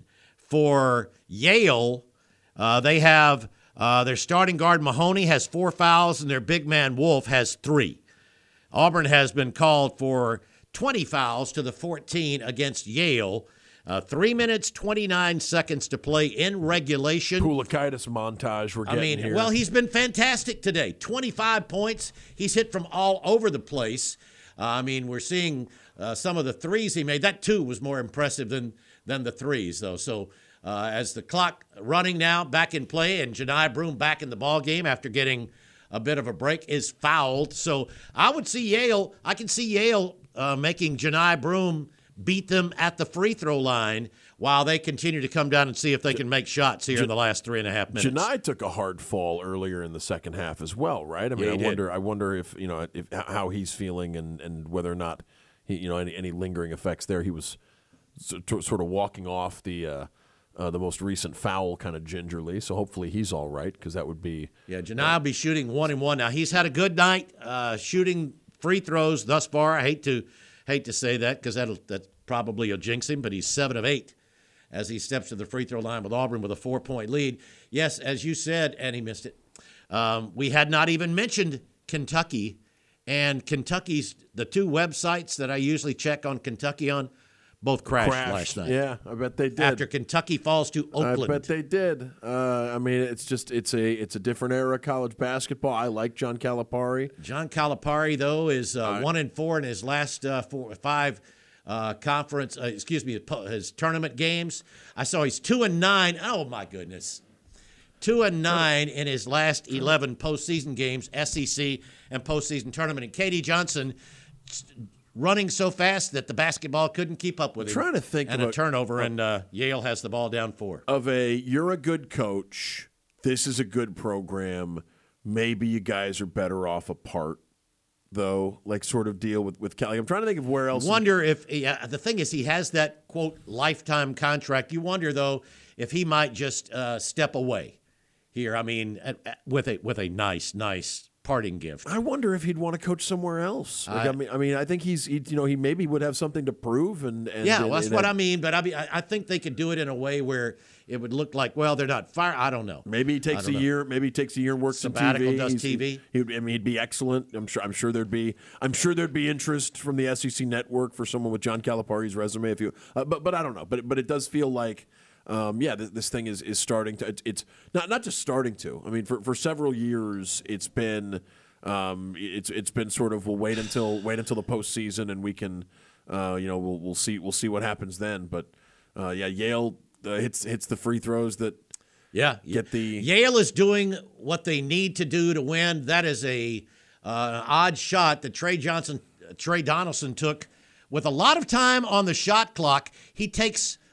For Yale, uh, they have uh, their starting guard Mahoney has four fouls, and their big man Wolf has three. Auburn has been called for twenty fouls to the fourteen against Yale. Uh, three minutes, twenty-nine seconds to play in regulation. Poulakaitis montage we're getting I mean, here. well, he's been fantastic today. twenty-five points. He's hit from all over the place. Uh, I mean, we're seeing uh, some of the threes he made. That, two, was more impressive than than the threes, though. So uh, as the clock running now, back in play, and Janai Broome back in the ball game after getting a bit of a break, is fouled. So I would see Yale, I can see Yale uh, making Janai Broome beat them at the free throw line while they continue to come down and see if they can make shots here J- in the last three and a half minutes. Janai took a hard fall earlier in the second half as well, right? I mean, Yeah, I he wonder, did. I wonder if you know if how he's feeling and, and whether or not he, you know any, any lingering effects there. He was so, to, sort of walking off the uh, uh, the most recent foul kind of gingerly, so hopefully he's all right because that would be Yeah, Janai will be shooting one and one now. He's had a good night uh, shooting free throws thus far. I hate to hate to say that because that'll that's probably a jinx him, but he's seven of eight as he steps to the free throw line with Auburn with a four-point lead. Yes, as you said, and he missed it, um, we had not even mentioned Kentucky. And Kentucky's, the two websites that I usually check on Kentucky on, both crashed, crashed last night. Yeah, I bet they did. After Kentucky falls to Oakland. I bet they did. Uh, I mean, it's just it's a it's a different era of college basketball. I like John Calipari. John Calipari, though, is uh, right. one and four in his last uh, four, five uh, conference. Uh, excuse me, his tournament games. I saw he's two and nine. Oh my goodness, two and nine in his last eleven postseason games, S E C and postseason tournament. And K D Johnson running so fast that the basketball couldn't keep up with him. Trying to think and of a a- turnover, and uh, Yale has the ball down four. Of a you're a good coach. This is a good program. Maybe you guys are better off apart, though. Like sort of deal with with Kelly. I'm trying to think of where else. Wonder if yeah, the thing is he has that quote lifetime contract. You wonder though if he might just uh, step away here. I mean, at, at, with a with a nice nice parting gift. I wonder if he'd want to coach somewhere else. Like, I- I, mean, I mean, I think he's, he, you know, he maybe would have something to prove, and, and yeah, and- well, that's and- what I mean. But I mean, I, I think they could do it in a way where it would look like, well, they're not fire. I don't know. Maybe he I takes a don't know. year. Maybe he takes a year and works Sabbatical, in T V. does He's- T V. He, would- I mean, he'd be excellent. I'm sure. I'm sure there'd be. I'm sure there'd be interest from the S E C network for someone with John Calipari's resume. If you, uh, but but I don't know. But but it does feel like. Um, yeah, this, this thing is, is starting to. It's, it's not not just starting to. I mean, for, for several years, it's been um, it's it's been sort of we'll wait until wait until the postseason and we can, uh, you know, we'll we'll see we'll see what happens then. But uh, yeah, Yale uh, hits hits the free throws that Yeah, get the Yale is doing what they need to do to win. That is a uh, odd shot that Trey Johnson, Trey Donaldson took with a lot of time on the shot clock. He takes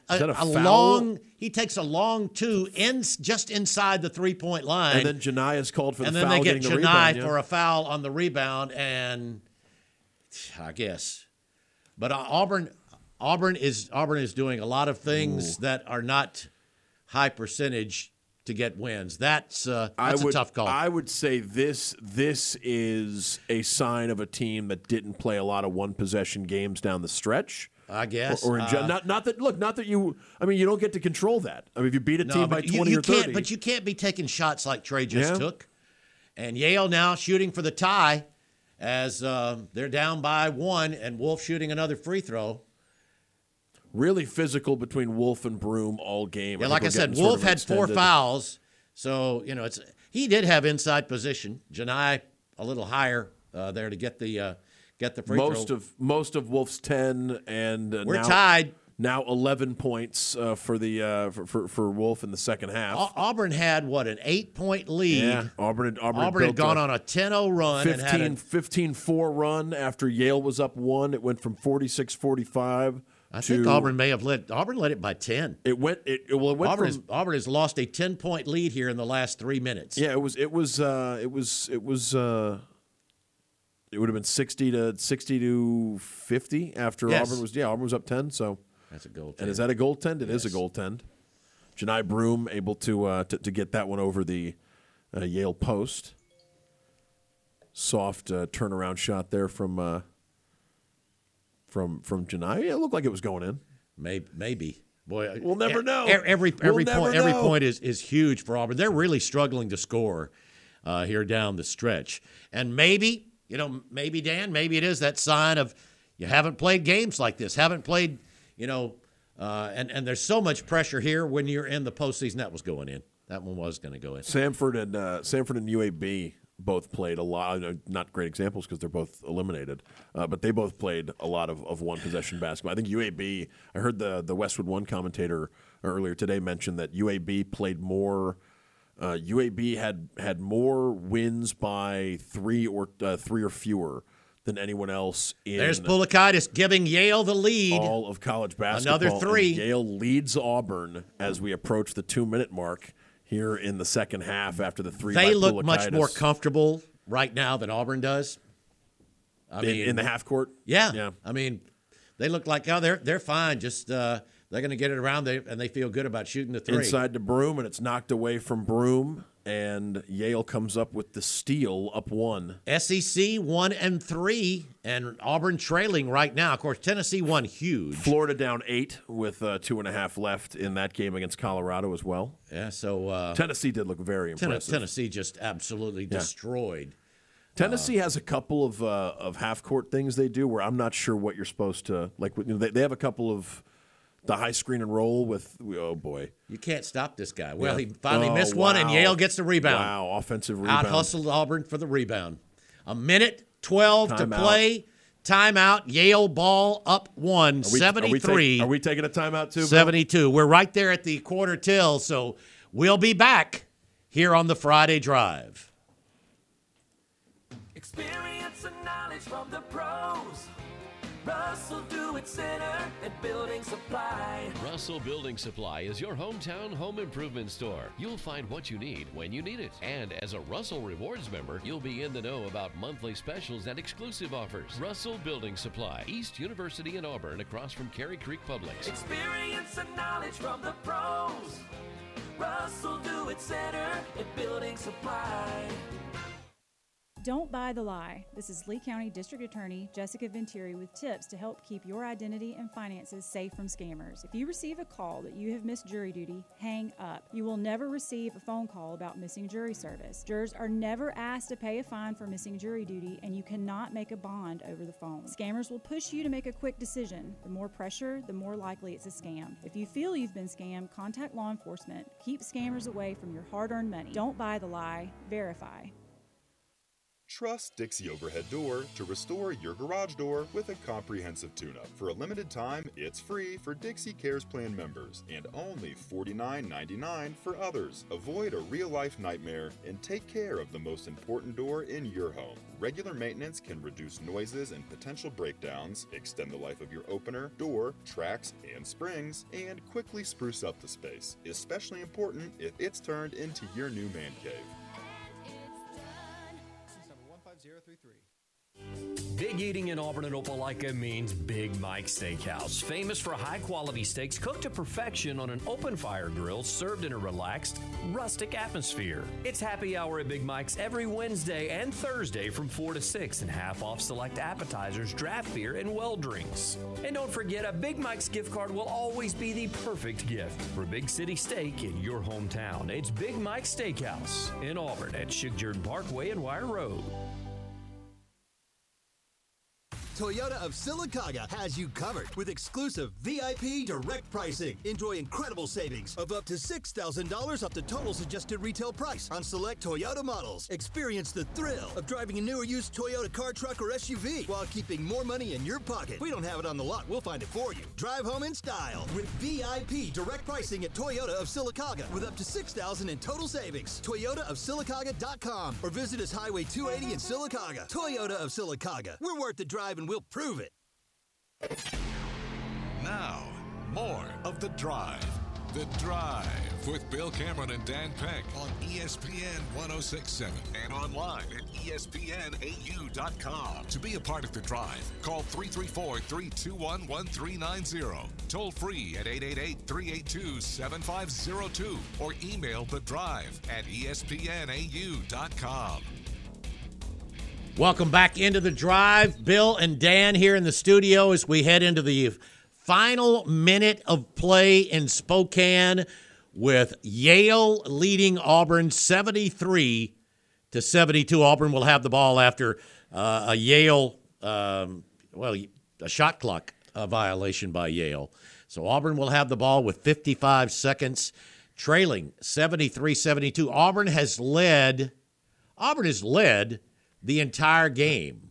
a, Is that a a foul? long. He takes a long two in just inside the three point line, And then Janai is called for the and foul. then they get getting the Janai rebound, yeah. for a foul on the rebound, and I guess. But uh, Auburn, Auburn is Auburn is doing a lot of things Ooh. that are not high percentage to get wins. That's uh, that's I would, a tough call. I would say this this is a sign of a team that didn't play a lot of one possession games down the stretch. I guess. Or, or in, Uh, not not that look, not that you. I mean, you don't get to control that. I mean, if you beat a No, team by but you- twenty you or can't- thirty, But you can't be taking shots like Trey just Yeah. took. And Yale now shooting for the tie as um, they're down by one, and Wolf shooting another free throw. really physical between Wolf and Broom all game. Yeah, I like I think we're said, getting sort Wolf of had four extended. fouls, so you know it's he did have inside position. Janai a little higher uh, there to get the uh, get the free Most throw. of most of Wolf's ten, and uh, We're now, tied. Now eleven points uh, for the uh, for, for for Wolf in the second half. Au- Auburn had what an eight point lead. Yeah, Auburn had, Auburn, Auburn had built gone on a ten oh run and had a, fifteen four run after Yale was up one. It went from forty-six forty-five. I think Auburn may have led Auburn led it by ten. It went. It, it well, it went Auburn, from, has, Auburn has lost a ten point lead here in the last three minutes. Yeah, it was. It was. Uh, it was. It was. Uh, it would have been sixty to sixty to fifty after Yes. Auburn was. Yeah, Auburn was up ten. So that's a goal. And is that a goaltend? It is a goaltend. Janai Broom able to, uh, to to get that one over the uh, Yale post. Soft uh, turnaround shot there from uh, from from Janai. Yeah, it looked like it was going in. Maybe, maybe. Boy, We'll never e- know. e- Every We'll every never point every know. point is is huge for Auburn. They're really struggling to score uh, here down the stretch, and maybe you know maybe Dan, maybe it is that sign of you haven't played games like this, haven't played you know, uh, and and there's so much pressure here when you're in the postseason. That was going in. That one was going to go in. Samford and uh, Samford and U A B both played a lot. uh, Not great examples because they're both eliminated, uh, but they both played a lot of, of one possession basketball. I think U A B. I heard the the Westwood One commentator earlier today mention that U A B played more. Uh, U A B had had more wins by three or uh, three or fewer than anyone else in There's Bulakaitis giving Yale the lead. all of college basketball. Another three. And Yale leads Auburn as we approach the two minute mark here in the second half after the three. They by look much Bulakaitis. more comfortable right now than Auburn does. I in, in the half court. Yeah, yeah. I mean, they look like oh they're they're fine. Just uh, they're going to get it around they, and they feel good about shooting the three. Inside to Broom, and it's knocked away from Broom, and Yale comes up with the steal, up one. S E C one and three, and Auburn trailing right now. Of course, Tennessee won huge. Florida down eight with uh, two and a half left in that game against Colorado as well. Yeah, so uh, Tennessee did look very Ten- impressive. Tennessee just absolutely Yeah. destroyed. Tennessee has a couple of uh, of half court things they do where I'm not sure what you're supposed to like. You know, they, they have a couple of the high screen and roll with oh boy, You can't stop this guy. Well, Yeah. he finally Oh, missed one, and wow. Yale gets the rebound. Wow, offensive rebound. Out hustled Auburn for the rebound. A minute twelve to Timeout. play. Timeout. Yale ball up one, Are we, are we, seventy-three. take- are we taking a timeout too? Bill? seventy-two. We're right there at the quarter till, so we'll be back here on the Friday Drive. Experience and knowledge from the pros. Russell Do-It Center at Building Supply. Russell Building Supply is your hometown home improvement store. You'll find what you need when you need it. And as a Russell Rewards member, you'll be in the know about monthly specials and exclusive offers. Russell Building Supply, East University in Auburn, across from Cary Creek Publix. Experience and knowledge from the pros. Russell Do-It Center at Building Supply. Don't buy the lie. This is Lee County District Attorney Jessica Venturi with tips to help keep your identity and finances safe from scammers. If you receive a call that you have missed jury duty, hang up. You will never receive a phone call about missing jury service. Jurors are never asked to pay a fine for missing jury duty, and you cannot make a bond over the phone. Scammers will push you to make a quick decision. The more pressure, the more likely it's a scam. If you feel you've been scammed, contact law enforcement. Keep scammers away from your hard-earned money. Don't buy the lie. Verify. Trust Dixie Overhead Door to restore your garage door with a comprehensive tune-up. For a limited time, it's free for Dixie Cares Plan members and only forty-nine ninety-nine for others. Avoid a real-life nightmare and take care of the most important door in your home. Regular maintenance can reduce noises and potential breakdowns, extend the life of your opener, door, tracks, and springs, and quickly spruce up the space. Especially important if it's turned into your new man cave. Big eating in Auburn and Opelika means Big Mike Steakhouse. Famous for high-quality steaks cooked to perfection on an open-fire grill served in a relaxed, rustic atmosphere. It's happy hour at Big Mike's every Wednesday and Thursday from four to six and half off select appetizers, draft beer, and well drinks. And don't forget, a Big Mike's gift card will always be the perfect gift for Big City Steak in your hometown. It's Big Mike's Steakhouse in Auburn at Shigjerd Parkway and Wire Road. Toyota of Sylacauga has you covered with exclusive V I P direct pricing. Enjoy incredible savings of up to six thousand dollars off the total suggested retail price on select Toyota models. Experience the thrill of driving a new or used Toyota car, truck, or S U V while keeping more money in your pocket. We don't have it on the lot, we'll find it for you. Drive home in style with V I P direct pricing at Toyota of Sylacauga with up to six thousand dollars in total savings. Toyota of Sylacauga dot com or visit us Highway two eighty in Sylacauga. Toyota of Sylacauga. We're worth the drive and we'll prove it. Now, more of The Drive. The Drive with Bill Cameron and Dan Peck on E S P N one oh six point seven and online at E S P N A U dot com. To be a part of The Drive, call three three four, three two one, one three nine zero. Toll free at eight eight eight, three eight two, seven five zero two or email The Drive at E S P N A U dot com. Welcome back into The Drive. Bill and Dan here in the studio as we head into the final minute of play in Spokane with Yale leading Auburn seventy-three to seventy-two. Auburn will have the ball after uh, a Yale, um, well, a shot clock uh, violation by Yale. So Auburn will have the ball with fifty-five seconds, trailing seventy-three seventy-two. Auburn has led, Auburn has led the entire game.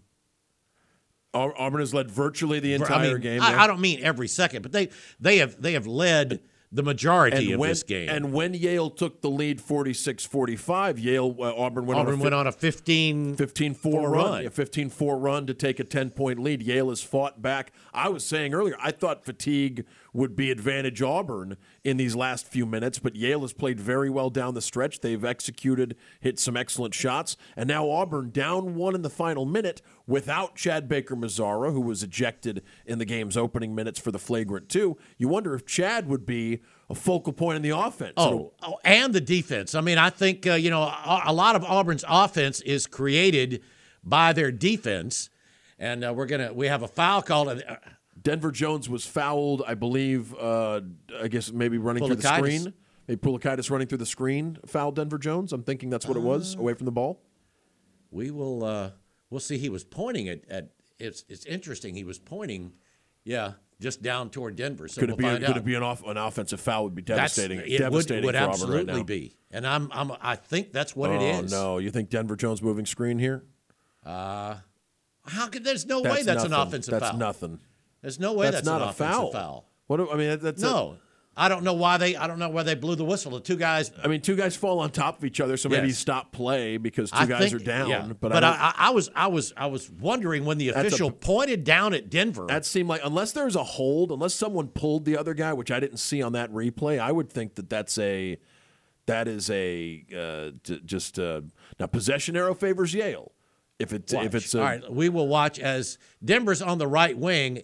Auburn has led virtually the entire I mean, game. I, yeah. I don't mean every second, but they they have they have led the majority and of when, this game. And when Yale took the lead forty-six forty-five, Yale uh, Auburn went Auburn on a went on a fifteen four run. run. A fifteen four run to take a ten-point lead. Yale has fought back. I was saying earlier, I thought fatigue would be advantage Auburn in these last few minutes, but Yale has played very well down the stretch. They've executed, hit some excellent shots, and now Auburn down one in the final minute without Chad Baker-Mazzara, who was ejected in the game's opening minutes for the flagrant two. You wonder if Chad would be a focal point in the offense. Oh, oh and the defense. I mean, I think, uh, you know, a, a lot of Auburn's offense is created by their defense, and uh, we're going to – we have a foul called uh, – Denver Jones was fouled, I believe, uh, I guess maybe running through the screen. Maybe Pulakaitis running through the screen fouled Denver Jones. I'm thinking that's what uh, it was, away from the ball. We will uh, we'll see. He was pointing at, at it's it's interesting. He was pointing, yeah, just down toward Denver. So could we'll it be, find could out. it be an, off, an offensive foul would be devastating. That's, it devastating would, would for absolutely Auburn right now. be. And I'm, I'm, I think that's what oh, it is. no. You think Denver Jones moving screen here? Uh, how could, there's no that's way that's nothing. an offensive that's foul. That's nothing. There's no way that's, that's not an a offensive foul. foul. What do, I mean, that's no. A, I don't know why they. I don't know why they blew the whistle. The two guys. I mean, two guys fall on top of each other, so maybe yes. stop play because two I guys think, are down. Yeah. But, but I, I, I was, I was, I was wondering when the official a, pointed down at Denver. That seemed like unless there's a hold, unless someone pulled the other guy, which I didn't see on that replay, I would think that that's a, that is a uh, d- just uh, now possession arrow favors Yale. If it's watch. if it's a, all right, we will watch as Denver's on the right wing.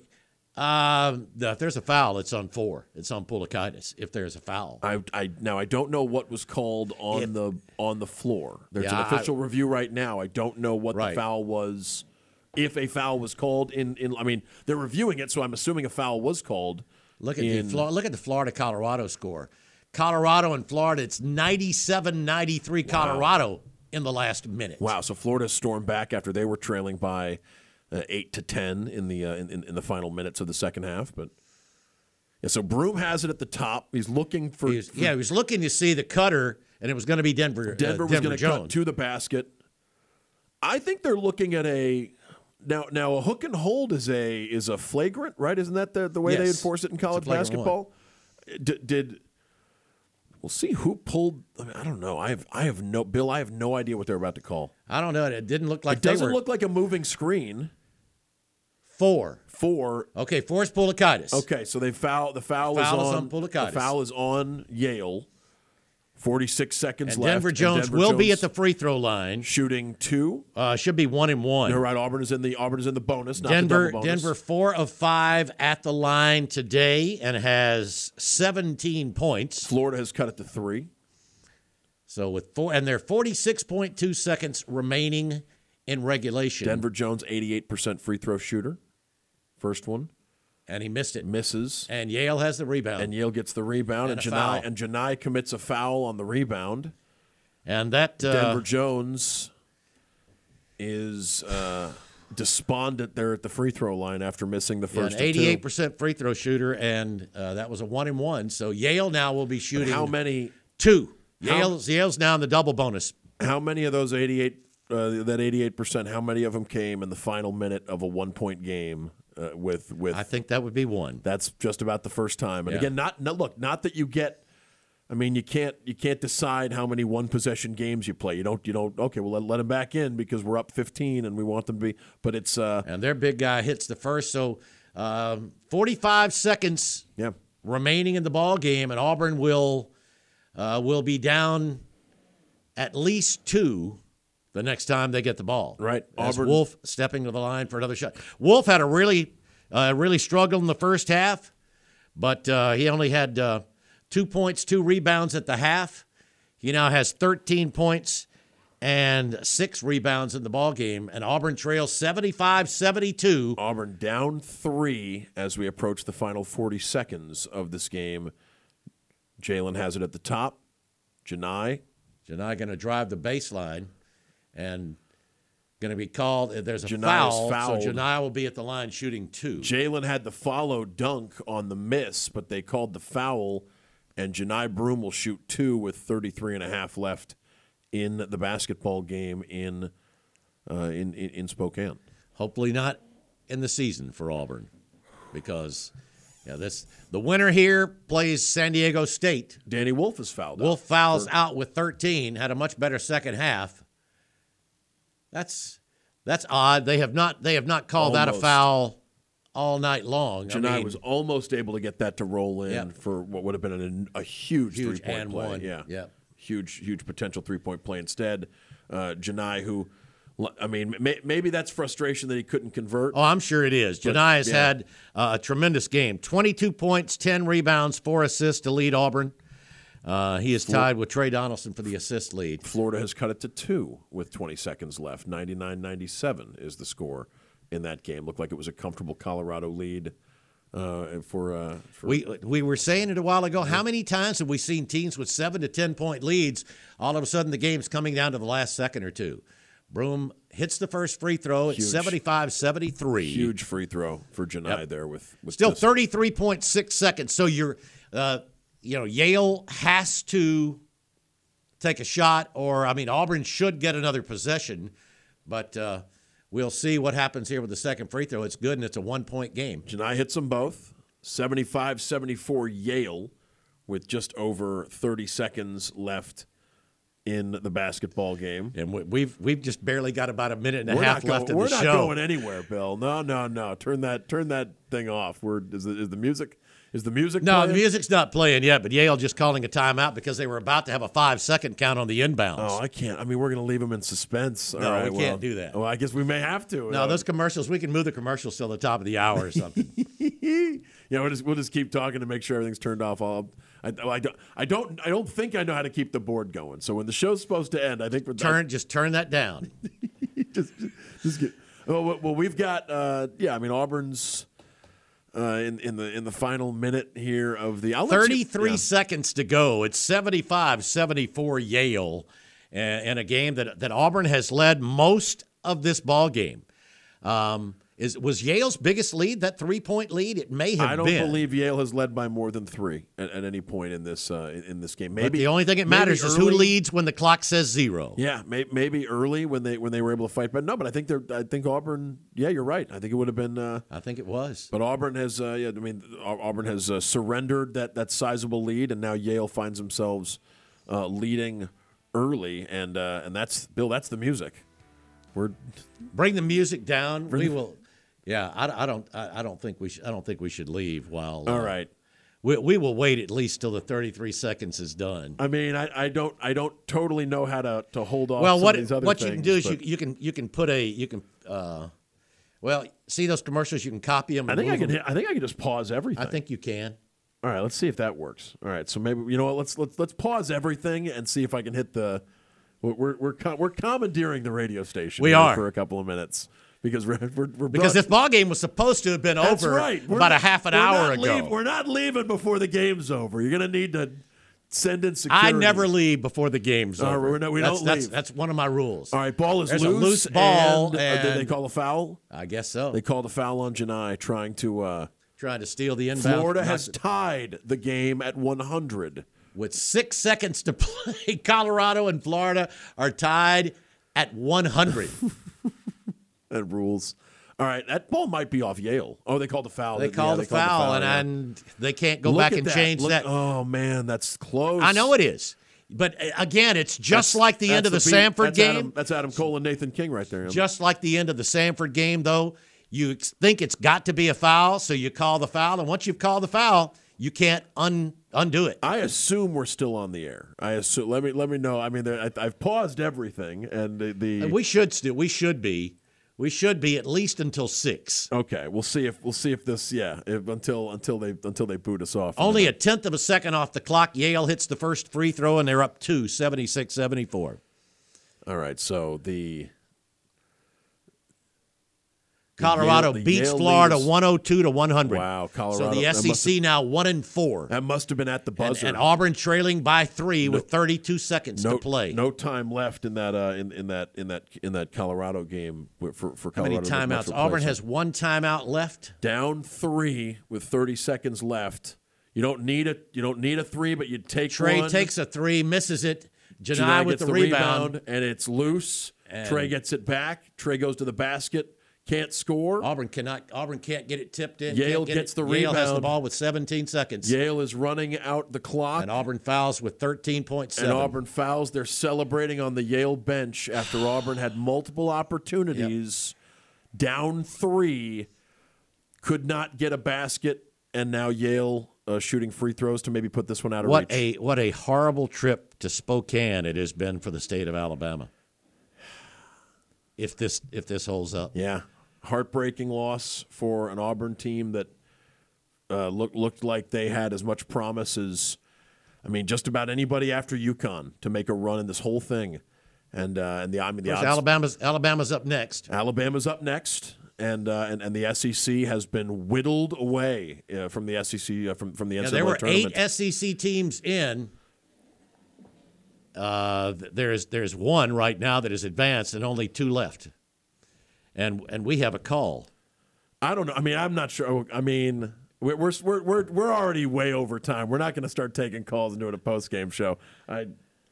Uh, if there's a foul, it's on four. It's on Pulakaitis. If there's a foul, I, I now I don't know what was called on if, the on the floor. There's yeah, an official I, review right now. I don't know what right. the foul was. If a foul was called in, in, I mean, they're reviewing it, so I'm assuming a foul was called. Look at in, the look at the Florida Colorado score. Colorado and Florida, it's ninety-seven ninety-three wow. Colorado in the last minute. Wow! So Florida stormed back after they were trailing by Uh, eight to ten in the uh, in, in the final minutes of the second half, but yeah. So Broom has it at the top. He's looking for, he was, for yeah. He was looking to see the cutter, and it was going to be Denver. Denver uh, was Denver going to Jones cut to the basket. I think they're looking at a now. Now a hook and hold is a is a flagrant, right? Isn't that the the way Yes. they enforce it in college basketball? D- did we'll see who pulled? I, mean, I don't know. I have I have no Bill. I have no idea what they're about to call. I don't know. It didn't look like it they doesn't were look like a moving screen. four. Four. Okay, four is Poulakaitis. Okay, so they foul. The foul, Foul is is on. on Poulakaitis. The foul is on Yale. Forty-six seconds And left. Denver Jones Denver will be Jones at the free throw line, shooting two. Uh, should be one and one. You're right. Auburn is in the Auburn is in the bonus. Not Denver, the double bonus. Denver, four of five at the line today, and has seventeen points. Florida has cut it to three. So with four, and they're forty-six point two seconds remaining in regulation. Denver Jones, eighty-eight percent free throw shooter. First one. And he missed it. Misses. And Yale has the rebound. And Yale gets the rebound. And And, a Janai, foul. and Janai commits a foul on the rebound. And that uh, Denver Jones is uh, despondent there at the free throw line after missing the yeah, first an of eighty-eight two. percent free throw shooter, and uh, that was a one and one. So Yale now will be shooting. How many? Two. How- Yale's, Yale's now in the double bonus. How many of those eighty-eight, uh, that eighty-eight percent, how many of them came in the final minute of a one-point game uh, with with? I think that would be one. That's just about the first time. And Yeah. again, not no, look, not that you get. I mean, you can't you can't decide how many one possession games you play. You don't you don't. Okay, well let, let them back in because we're up fifteen and we want them to be. But it's uh, And their big guy hits the first. So um, forty-five seconds yeah. remaining in the ball game, and Auburn will uh, will be down at least two the next time they get the ball. Right. As Auburn- Wolf stepping to the line for another shot. Wolf had a really uh, really struggled in the first half, but uh, he only had uh, two points, two rebounds at the half. He now has thirteen points and six rebounds in the ball game, and Auburn trails seventy-five seventy-two. Auburn down three as we approach the final forty seconds of this game. Jalen has it at the top. Janai. Janai going to drive the baseline and going to be called. There's a Janai is foul, fouled. so Janai will be at the line shooting two. Jalen had the follow dunk on the miss, but they called the foul, and Janai Broom will shoot two with thirty-three and a half left in the basketball game in uh, in, in in Spokane. Hopefully not in the season for Auburn, because yeah, this the winner here plays San Diego State. Danny Wolf is fouled. Wolf out fouls for- out with thirteen. Had a much better second half. That's that's odd. They have not they have not called that a Almost. foul all night long. I Janai mean, was almost able to get that to roll in Yep. for what would have been an, a huge, Huge three-point and play. one. Yeah, Yep. huge, huge potential three-point play. Instead, uh, Janai, who, I mean, may, maybe that's frustration that he couldn't convert. Oh, I'm sure it is. But, Janai has yeah. had uh, a tremendous game. twenty-two points, ten rebounds, four assists to lead Auburn. Uh, he is Flor- tied with Trey Donaldson for the assist lead. Florida has cut it to two with twenty seconds left. ninety-nine ninety-seven is the score in that game. Looked like it was a comfortable Colorado lead uh, for, uh, for. We we were saying it a while ago. How many times have we seen teams with seven to ten point leads? All of a sudden, the game's coming down to the last second or two. Broom hits the first free throw at Huge. seventy-five seventy-three. Huge free throw for Janai Yep. there with, with Still just- thirty-three point six seconds. So you're, uh, you know, Yale has to take a shot, or I mean, Auburn should get another possession, but uh, we'll see what happens here with the second free throw. It's good, and it's a one-point game. Janai hits them both. seventy-five seventy-four Yale with just over thirty seconds left in the basketball game. And we- we've we've just barely got about a minute and a We're half not left going, in we're the not show. going anywhere, Bill. No, no, no. Turn that turn that thing off. We're is the, is the music is the music No, playing? the music's not playing yet, but Yale just calling a timeout because they were about to have a five-second count on the inbounds. Oh, I can't. I mean, we're going to leave them in suspense. All No, right, we well- can't do that. Well, I guess we may have to. No, Uh, those commercials, we can move the commercials till the top of the hour or something. Yeah, we'll just we'll just keep talking to make sure everything's turned off. I'll, I, I don't I don't I don't think I know how to keep the board going. So when the show's supposed to end, I think we're turn just turn that down. just just get. Well, well, we've got uh, yeah. I mean, Auburn's uh, in in the in the final minute here of the I'll let you- thirty-three yeah. seconds to go. It's seventy-five seventy-four Yale uh, in a game that, that Auburn has led most of this ball game. Um, Is was Yale's biggest lead that three-point lead? It may have I don't been. believe Yale has led by more than three at, at any point in this uh, in, in this game. Maybe but the only thing that matters is early, who leads when the clock says zero. Yeah, may, maybe early when they when they were able to fight, but no. But I think they're. I think Auburn. Yeah, you're right. I think it would have been. Uh, I think it was. But Auburn has. Uh, yeah, I mean, Auburn has uh, surrendered that that sizable lead, and now Yale finds themselves uh, leading early, and uh, and that's Bill. That's the music. We're bring the music down. We the, will. Yeah, I, I don't. I, I don't think we. Sh- I don't think we should leave while. All uh, right. We we will wait at least till the thirty-three seconds is done. I mean, I, I don't. I don't totally know how to, to hold off. Well, some what of these other what things, you can do is but- you you can you can put a you can. Uh, well, see those commercials. You can copy them. I and think I move can. them. Hit, I think I can just pause everything. I think you can. All right, let's see if that works. All right, so maybe you know what? Let's let's let's pause everything and see if I can hit the. We're we're we're, we're commandeering the radio station. We here are. for a couple of minutes because we're we're, we're Because brought- this ball game was supposed to have been That's over right. We're about not- a half an we're hour not ago. leave- we're not leaving before the game's over. You're going to need to send in security. I never leave before the game's All right, over. we're not- we that's, don't that's, leave. That's one of my rules. All right, ball is There's loose. a loose ball. And, uh, And, did they call a foul? I guess so. They called a foul on Janai trying to. Uh, Trying to steal the inbound. Florida not has to- tied the game at one hundred. With six seconds to play, Colorado and Florida are tied at one hundred. That rules. All right, that ball might be off Yale. Oh, they called the foul. They Yeah, called they the foul, and, yeah. and they can't go Look back at and that. change Look- that. Oh man, that's close. I know it is, but uh, again, it's just That's- like the end of the, that's beat- Samford that's game. Adam, that's Adam Cole and Nathan King right there. Just like the end of the Samford game, though, you ex- think it's got to be a foul, so you call the foul, and once you've called the foul, you can't un- undo it. I assume we're still on the air. I assume. Let me let me know. I mean, there, I, I've paused everything, and the, the And we should still. We should be. We should be at least until six. Okay, we'll see if we'll see if this. Yeah, if, until until they until they boot us off. Only a tenth of a second off the clock. Yale hits the first free throw, and they're up two, seventy-six seventy-four. All right, so the Colorado the Yale- the beats Yale Florida leads- one oh two to one hundred. Wow, Colorado. So the that S E must C have- now one and four. That must have been at the And, buzzer. and Auburn trailing by three No- with thirty-two seconds no, to play. No time left in that uh, in, in that in that in that Colorado game for for How Colorado. many timeouts? Metro Auburn Place. has one timeout left. Down three with thirty seconds left. You don't need a you don't need a three, but you take Trey one. takes a three, misses it. Janai, Janai with gets the, rebound. and it's loose. And- Trey gets it back. Trey goes to the basket. Can't score. Auburn cannot. Auburn can't get it tipped in. Yale Can't get gets it. the Yale has the rebound. ball with seventeen seconds. Yale is running out the clock. And Auburn fouls with thirteen point seven. And Auburn fouls. They're celebrating on the Yale bench after Auburn had multiple opportunities. Down three, could not get a basket, and now Yale uh, shooting free throws to maybe put this one out of What reach. a what a horrible trip to Spokane it has been for the state of Alabama. If this if this holds up, Yeah, heartbreaking loss for an Auburn team that uh, looked looked like they had as much promise as, I mean, just about anybody after UConn to make a run in this whole thing. And uh, and the I mean the Of course, odds, Alabama's Alabama's up next. Alabama's up next, and uh, and and the S E C has been whittled away uh, from the S E C uh, from from the N C double A Yeah, there were tournament. eight S E C teams in. Uh, th- there's there's one right now that is advanced, and only two left. And and we have a call. I don't know. I mean, I'm not sure. I mean, we're we're we're we're, we're already way over time. We're not going to start taking calls and doing a post game show. I.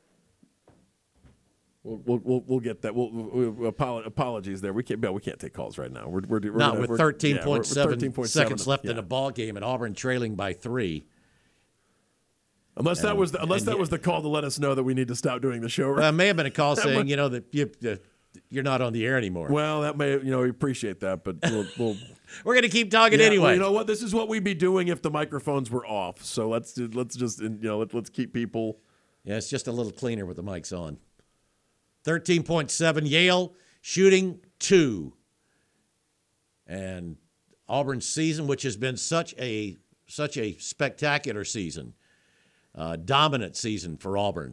We'll, we'll, we'll, we'll get that. We'll, we'll, we'll apolo- apologies there. We can't. We can't take calls right now. We're, we're, we're Not gonna- with we're- thirteen yeah, we're- we're point seven thirteen point seven seconds left in yeah. a ball game, and Auburn trailing by three. Unless that And- was the, unless and that yet- was the call to let us know that we need to stop doing the show. Right? Well, it may have been a call That saying, might- you know, that you, uh, you're not on the air anymore. Well, that may, you know, we appreciate that, but we'll, we'll We're going to keep talking yeah, anyway. well, you know what? This is what we'd be doing if the microphones were off. So let's do- let's just you know let, let's keep people. Yeah, it's just a little cleaner with the mics on. thirteen point seven, Yale shooting two. And Auburn's season, which has been such a such a spectacular season, uh, dominant season for Auburn.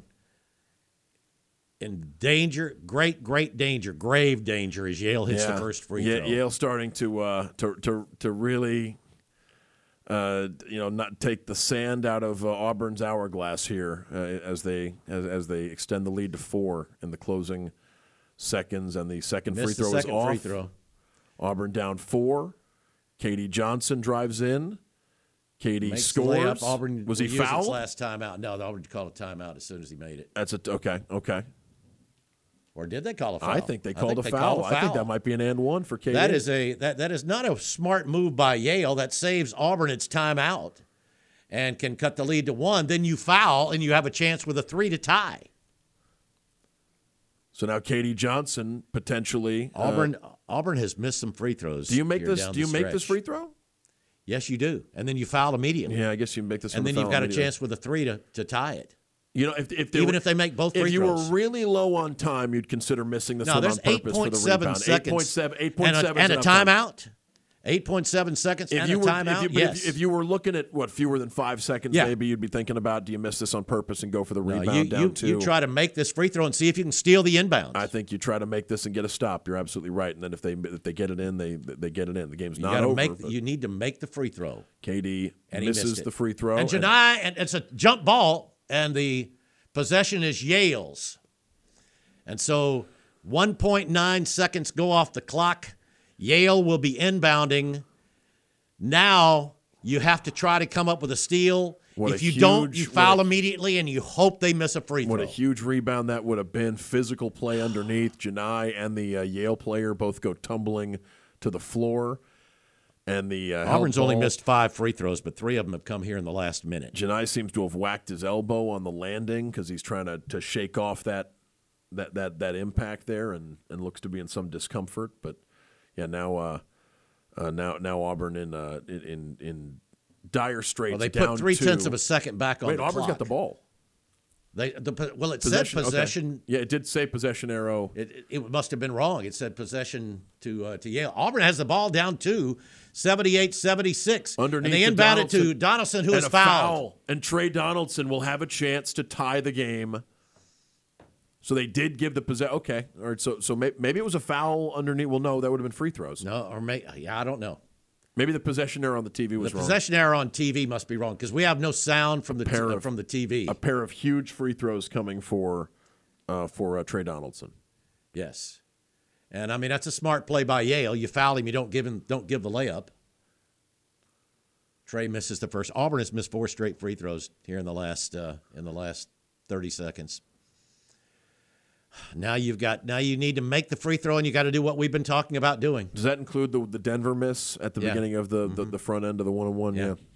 In danger, great, great danger, grave danger as Yale hits Yeah. the first free Yeah, throw. Yale starting to uh, to to to really. Uh, you know, not take the sand out of uh, Auburn's hourglass here uh, as they as, as they extend the lead to four in the closing seconds, and the second Missed free the throw second is off. free throw. Auburn down four. K D Johnson drives in. K D Makes scores. The layup. Auburn was he used its fouled? last timeout. No, the Auburn called a timeout as soon as he made it. That's a okay. Okay. Or did they call a foul? I think they called, think a, they foul. called a foul. I think that might be an and one for K D. That is a that that is not a smart move by Yale. That saves Auburn its timeout and can cut the lead to one. Then you foul and you have a chance with a three to tie. So now K D Johnson potentially Auburn uh, Auburn has missed some free throws. Do you make here this? down Do you the make this stretch. free throw? Yes, you do, and then you foul immediately. Yeah, I guess you make this. And then the you've foul got a immediately. chance with a three to, to tie it. You know, if, if they even were, if they make both free if you throws. were really low on time, you'd consider missing this no, one there's on purpose for the rebound. seconds. eight point seven, eight point and a, seven and a is enough time. timeout. eight point seven seconds If and you a were, timeout. if you, but yes. if, if you were looking at what fewer than five seconds, Yeah. maybe you'd be thinking about: do you miss this on purpose and go for the No, rebound you, down you, two? you try to make this free throw and see if you can steal the inbound. I think you try to make this and get a stop. You're absolutely right. And then if they if they get it in, they they get it in. The game's You not gotta over. make. but You need to make the free throw. K D And he misses missed it. the free throw. And Janai, and it's a jump ball, and the possession is Yale's. And so one point nine seconds go off the clock. Yale will be inbounding. Now you have to try to come up with a steal. What if a you don't, huge- you what foul a- immediately, and you hope they miss a free What throw. a huge rebound that would have been. Physical play underneath. Janai and the uh, Yale player both go tumbling to the floor. And the uh, Auburn's held only ball- missed five free throws, but three of them have come here in the last minute. Janai seems to have whacked his elbow on the landing because he's trying to, to shake off that that that that impact there, and, and looks to be in some discomfort. But yeah, now uh, uh, now now Auburn in uh, in, in in dire straits. Well, they down put three two. tenths of a second back on Wait, the Auburn's clock. got the ball. They the well, it Possession, said okay. possession. Yeah, it did say possession arrow. It, it, it must have been wrong. It said possession to uh, to Yale. Auburn has the ball down to seventy-eight seventy-six. Underneath and they to inbounded to Donaldson. Donaldson, who and is a fouled. foul. And Trey Donaldson will have a chance to tie the game. So they did give the possession. Okay, all right. So so may- maybe it was a foul underneath. Well, no, that would have been free throws. No, or may, yeah, I don't know. Maybe the possession error on the T V was The wrong. possession error on T V must be wrong because we have no sound from the Pair t- of- from the T V. A pair of huge free throws coming for uh, for uh, Trey Donaldson. Yes, and I mean that's a smart play by Yale. You foul him, you don't give him, don't give the layup. Trey misses the first. Auburn has missed four straight free throws here in the last uh, in the last thirty seconds. Now you've got now you need to make the free throw and you got to do what we've been talking about doing. Does that include the the Denver miss at the Yeah. beginning of the, the, the front end of the one on one? Yeah.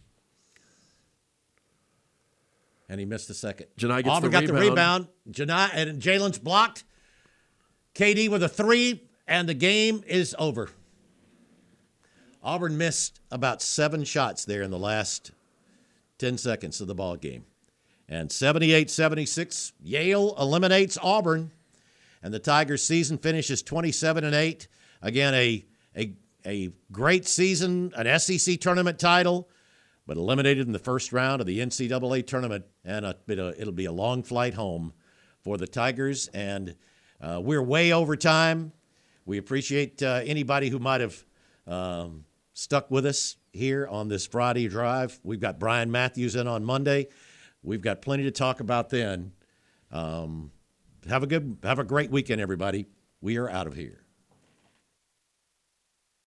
And he missed the second. Janai gets Auburn the got the rebound. rebound. Janai and Jalen's blocked. K D with a three, and the game is over. Auburn missed about seven shots there in the last ten seconds of the ball game. And seventy-eight seventy-six, Yale eliminates Auburn. And the Tigers' season finishes twenty-seven and eight. Again, a, a, a great season, an S E C tournament title, but eliminated in the first round of the N C double A tournament. And a, it'll be a long flight home for the Tigers. And uh, we're way over time. We appreciate uh, anybody who might have um, stuck with us here on this Friday drive. We've got Brian Matthews in on Monday. We've got plenty to talk about then. Um, have a good, have a great weekend, everybody. We are out of here.